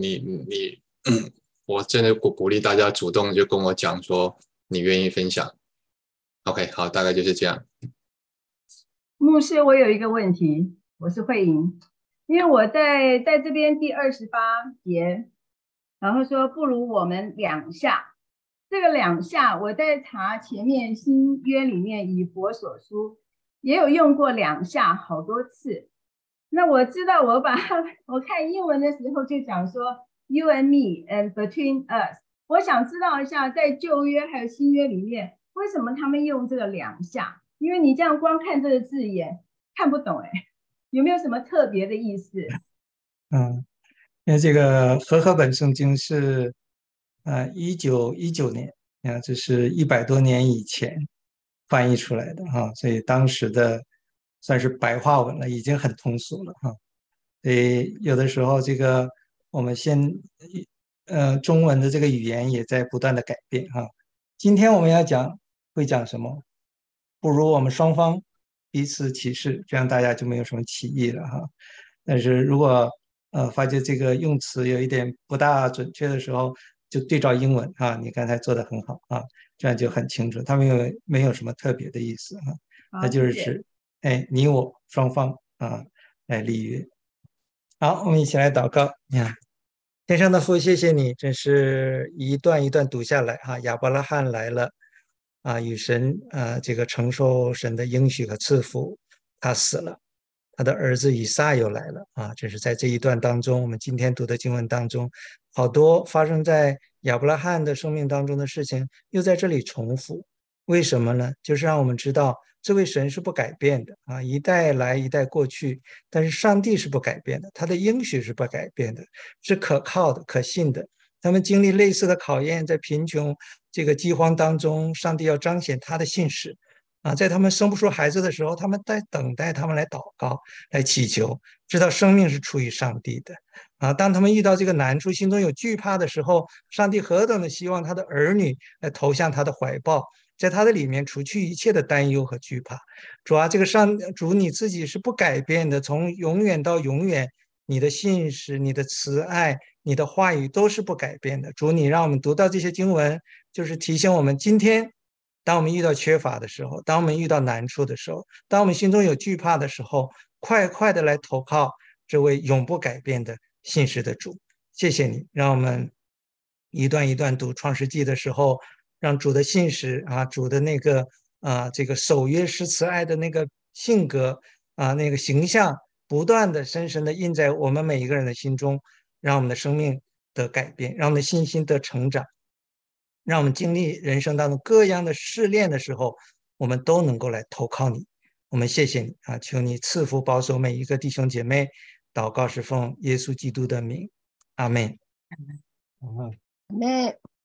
我真的鼓励大家主动就跟我讲说你愿意分享。OK， 好，大概就是这样。 牧师，我有一个问题，我是慧莹，因为我在这边第28节。然后说不如我们2下，这个2下我在查前面新约里面以弗所书也有用过2下好多次。那我知道我看英文的时候就讲说 you and me and between us， 我想知道一下在旧约还有新约里面为什么他们用这个2下，因为你这样光看这个字眼看不懂有没有什么特别的意思？ 因为这个和合本圣经是1919年这是100多年以前翻译出来的哈，所以当时的算是白话文了，已经很通俗了哈。所以有的时候这个我们先中文的这个语言也在不断的改变哈。今天我们要会讲什么？不如我们双方彼此启示，这样大家就没有什么歧义了哈。但是如果发觉这个用词有一点不大准确的时候，就对照英文啊，你刚才做的很好啊，这样就很清楚，它没有什么特别的意思哈，它就是指你我双方啊来立约。好，我们一起来祷告。天上的父，谢谢你，真是一段一段读下来哈。亚伯拉罕来了啊，与神这个承受神的应许和赐福，他死了，他的儿子以撒又来了啊。这是在这一段当中，我们今天读的经文当中，好多发生在亚伯拉罕的生命当中的事情，又在这里重复。为什么呢？就是让我们知道这位神是不改变的啊，一代来一代过去，但是上帝是不改变的，他的应许是不改变的，是可靠的、可信的。他们经历类似的考验，在贫穷这个饥荒当中，上帝要彰显他的信实啊，在他们生不出孩子的时候，他们在等待他们来祷告、来祈求，知道生命是出于上帝的啊。当他们遇到这个难处，心中有惧怕的时候，上帝何等的希望他的儿女来投向他的怀抱，在他的里面除去一切的担忧和惧怕。主啊，这个主你自己是不改变的，从永远到永远，你的信实、你的慈爱、你的话语都是不改变的。主，你让我们读到这些经文，就是提醒我们，今天当我们遇到缺乏的时候，当我们遇到难处的时候，当我们心中有惧怕的时候，快快的来投靠这位永不改变的信实的主。谢谢你，让我们一段一段读创世纪的时候，让主的信实啊，主的那个这个守约施慈爱的那个性格啊，那个形象，不断的深深的印在我们每一个人的心中，让我们的生命得改变，让我们的信心得成长，让我们经历人生当中各样的试炼的时候，我们都能够来投靠你。我们谢谢你啊，求你赐福保守每一个弟兄姐妹。祷告是奉耶稣基督的名，阿们。 嗯。 那